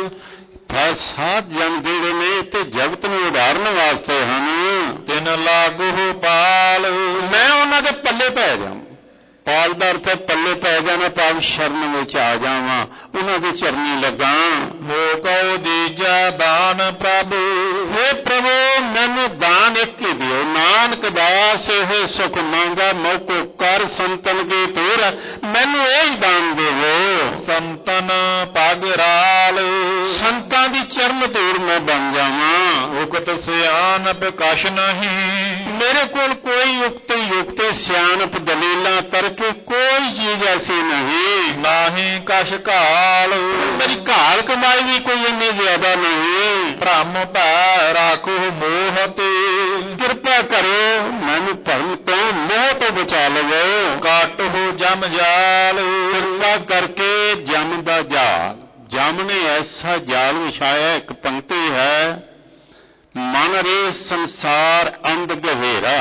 ਸਾਧ ਜਨ ਜਿਹੜੇ ਨੇ ਤੇ ਜਗਤ ਨੂੰ ਉਦਾਹਰਨ ਵਾਸਤੇ ਹਨ। ਤਿਨ ਲਾਗੂ ਪਾਲ, ਮੈਂ ਉਹਨਾਂ ਦੇ ਪੱਲੇ ਪੈ ਜਾਵਾਂ। ਪਾਲ ਦਾ ਅਰਥ ਪੱਲੇ ਪੈ ਜਾਣਾ, ਭਾਵ ਸ਼ਰਨ ਵਿੱਚ ਆ ਜਾਵਾਂ, ਉਹਨਾਂ ਦੇ ਚਰਨੀ ਲੱਗਾ। ਮੋਕਉ ਦੀਜੈ ਦਾਨ ਪ੍ਰਭ, हे प्रभु मैनू दान एक ही दियो। नानक दास ਇਹ ਸੁਖ ਮੰਗਾ ਮੋਕੋ ਕਰ ਸੰਤਨ ਕੀ ਤੂਰ, ਮੈਨੂੰ ਇਹ ਹੀ ਦਾਨ ਦੇਵੋ। ਸੰਤਨ ਪਗ ਰਾਲ, ਸੰਤਾਂ ਦੀ ਚਰਨ ਧੂੜ ਮੈਂ ਬਣ ਜਾਵਾਂ। ਉਕਤ ਸਿਆਣਪ ਕਛ ਨਹੀਂ, ਮੇਰੇ ਕੋਲ ਕੋਈ ਉਕਤੀ ਯੁਕਤੀ ਸਿਆਣਪ ਦਲੀਲਾਂ ਕਰਕੇ ਕੋਈ ਚੀਜ਼ ਐਸੀ ਨਹੀਂ। ਨਾਹੀ ਕਛ ਘਾਲ, ਮੇਰੀ ਘਾਲ ਕਮਾਈ ਵੀ ਕੋਈ ਇੰਨੀ ਜ਼ਿਆਦਾ ਨਹੀਂ। ਭ੍ਰਮ ਭੈ ਰਾਖੋ ਮੋਹ ਤੇ, ਕਿਰਪਾ ਕਰੋ ਮੈਨੂੰ ਭਰਮ ਤੋਂ ਮੋਹ ਤੋਂ ਬਚਾ ਲਵੋ। ਕਾਟੋ ਜਮ ਜਾਲ, ਕਿਰਪਾ ਕਰਕੇ ਜਮ ਦਾ ਜਾਲ, ਜਮ ਨੇ ਐਸਾ ਜਾਲ ਵਿਛਾਇਆ। ਇੱਕ ਪੰਕਤੀ ਹੈ, ਮਨ ਰੇ ਸੰਸਾਰ ਅੰਧ ਗਹਿਰਾ।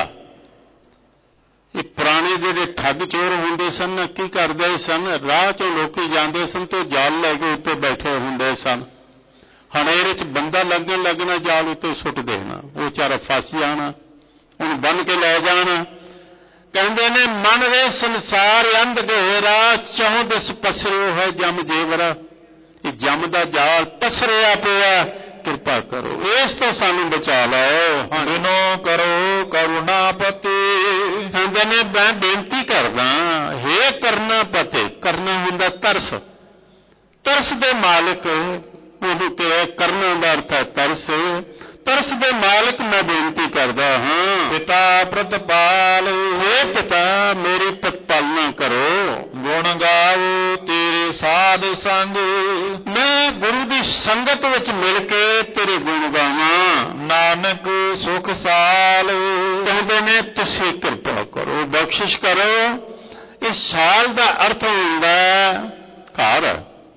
ਇਹ ਪੁਰਾਣੇ ਜਿਹੜੇ ਠੱਗ ਚੋਰ ਹੁੰਦੇ ਸਨ ਨਾ, ਕੀ ਕਰਦੇ ਸਨ, ਰਾਹ ਚੋਂ ਲੋਕੀ ਜਾਂਦੇ ਸਨ ਤੇ ਜਾਲ ਲੈ ਕੇ ਉੱਤੇ ਬੈਠੇ ਹੁੰਦੇ ਸਨ। ਹਨੇਰੇ 'ਚ ਬੰਦਾ ਲੱਗਣ ਲੱਗਣਾ, ਜਾਲ ਉੱਤੇ ਸੁੱਟ ਦੇਣਾ, ਉਹ ਵਿਚਾਰਾ ਫਸ ਜਾਣਾ, ਉਹਨੂੰ ਬੰਨ ਕੇ ਲੈ ਜਾਣਾ। ਕਹਿੰਦੇ ਨੇ ਮਨ ਰੇ ਸੰਸਾਰ ਅੰਧ ਗਹਿਰਾ, ਚਹੁੰ ਦਿਸ ਪਸਰਿਓ ਹੈ ਜਮ ਜੇਵਰਾ। ਇਹ ਜਮ ਦਾ ਜਾਲ ਪਸਰਿਆ ਪਿਆ, ਕਿਰਪਾ ਕਰੋ ਇਸ ਤੋਂ ਸਾਨੂੰ ਬਚਾ ਲਓ। ਬਿਨੋ ਕਰੋ ਕਰੁਣਾਪਤੀ, ਕਹਿੰਦੇ ਨੇ ਮੈਂ ਬੇਨਤੀ ਕਰਦਾ, ਹੇ ਕਰੁਣਾਪਤੀ। ਕਰਨਾ ਹੁੰਦਾ ਤਰਸ, ਤਰਸ ਦੇ ਮਾਲਕ ਉਹਨੂੰ ਤੇ ਕਰਨਾ ਦਾ ਅਰਥ ਹੈ ਤਰਸ। ਤਰਸ ਦੇ ਮਾਲਕ ਮੈਂ ਬੇਨਤੀ ਕਰਦਾ ਹਾਂ। ਪਿਤਾ ਪ੍ਰਤਪਾਲ, हे ਪਿਤਾ ਮੇਰੀ ਪ੍ਰਤਪਾਲਨਾ ਕਰੋ। ਗੁਣ ਗਾਵੋ ਤੇਰੇ ਸਾਧ ਸੰਗ, ਮੈਂ ਗੁਰੂ ਦੀ ਸੰਗਤ ਵਿੱਚ ਮਿਲ ਕੇ ਤੇਰੇ ਗੁਣ ਗਾਵਾਂ। ਨਾਨਕ ਸੁਖ ਸਾਲ, ਕਹਿੰਦੇ ਨੇ ਤੁਸੀਂ ਕਿਰਪਾ ਕਰੋ, ਬਖਸ਼ਿਸ਼ ਕਰੋ। ਇਸ ਸਾਲ ਦਾ ਅਰਥ ਹੁੰਦਾ ਘਰ।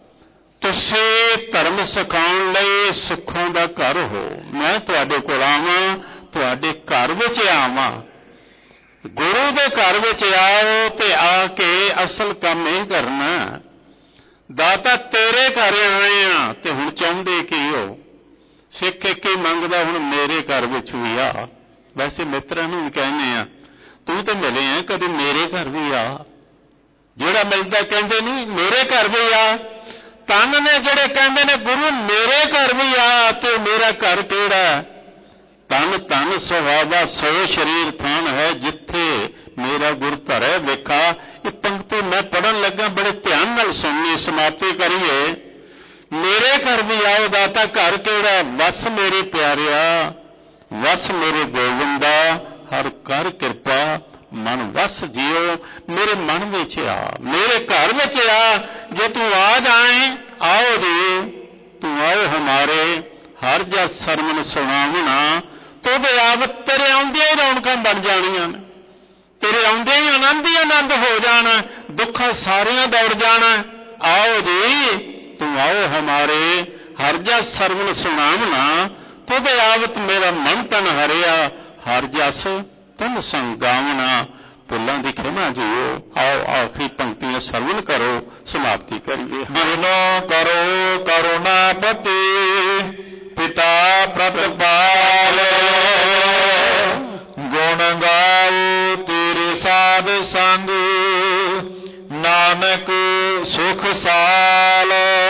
ਤੁਸੀਂ ਧਰਮ ਸਿਖਾਉਣ ਲਈ ਸੁੱਖਾਂ ਦਾ ਘਰ ਹੋ। ਮੈਂ ਤੁਹਾਡੇ ਕੋਲ ਆਵਾਂ, ਤੁਹਾਡੇ ਘਰ ਵਿੱਚ ਆਵਾਂ। ਗੁਰੂ ਦੇ ਘਰ ਵਿੱਚ ਆਓ ਤੇ ਆ ਕੇ ਅਸਲ ਕੰਮ ਇਹ ਕਰਨਾ, ਦਾਤਾ ਤੇਰੇ ਘਰ ਆਏ ਆ ਤੇ ਹੁਣ ਚਾਹੁੰਦੇ ਕੀ ਹੋ। ਸਿੱਖ ਇੱਕ ਹੀ ਮੰਗਦਾ, ਹੁਣ ਮੇਰੇ ਘਰ ਵਿੱਚ ਵੀ ਆ। ਵੈਸੇ ਮਿੱਤਰਾਂ ਨੂੰ ਵੀ ਕਹਿੰਦੇ ਆ, ਤੂੰ ਤੇ ਮਿਲੇ ਆ, ਕਦੇ ਮੇਰੇ ਘਰ ਵੀ ਆ। ਜਿਹੜਾ ਮਿਲਦਾ ਕਹਿੰਦੇ ਨਹੀਂ ਮੇਰੇ ਘਰ ਵੀ ਆ। ਤਨ ਨੇ ਜਿਹੜੇ ਕਹਿੰਦੇ ਨੇ ਗੁਰੂ ਮੇਰੇ ਘਰ ਵੀ ਆ, ਤੇ ਮੇਰਾ ਘਰ ਕਿਹੜਾ। ਤਨ ਤਨ ਸੁਹਾਵਾ ਸੋ ਸਰੀਰ ਥਾਨ ਹੈ, ਜਿੱਥੇ ਮੇਰਾ ਗੁਰ ਧਰੈ ਵੇਖਾ। ਇਹ ਪੰਕਤੀ ਮੈਂ ਪੜਨ ਲੱਗਾ, ਬੜੇ ਧਿਆਨ ਨਾਲ ਸੁਣਨੀ, ਸਮਾਪਤੀ ਕਰੀਏ। ਮੇਰੇ ਘਰ ਵੀ ਆਓ ਦਾਤਾ, ਘਰ ਕਿਹੜਾ। ਵਸ ਮੇਰੇ ਪਿਆਰਿਆ, ਵਸ ਮੇਰੇ ਗੋਬਿੰਦਾ, ਹਰ ਕਰ ਕਿਰਪਾ ਮਨ ਵਸ ਜਿਓ। ਮੇਰੇ ਮਨ ਵਿੱਚ ਆ, ਮੇਰੇ ਘਰ ਵਿੱਚ ਆ। ਜੇ ਤੂੰ ਆ ਜਾਏ, आओ जी तू आओ हमारे, हर जा सरमन सुनावना। तो आप तेरे आउंदे ही रौनकां बन जानियां, तेरे आउंदे ही आनंद ही आनंद हो जाना, दुखा सारियां दौड़ जाना। आओ जी तू आओ हमारे, हर जा सरमन सुनावना। तो आवत मेरा मन तन हरिया, हर जस तुम संगावना। भुल्लां दी खिमा जियो। आओ आखिरी पंक्तियां सरवण करो, समाप्ति करिए। बिनो करो करुणापति, पिता प्रतिपाल। गुण गाओ तेरे साध संग, नानक सुख साल।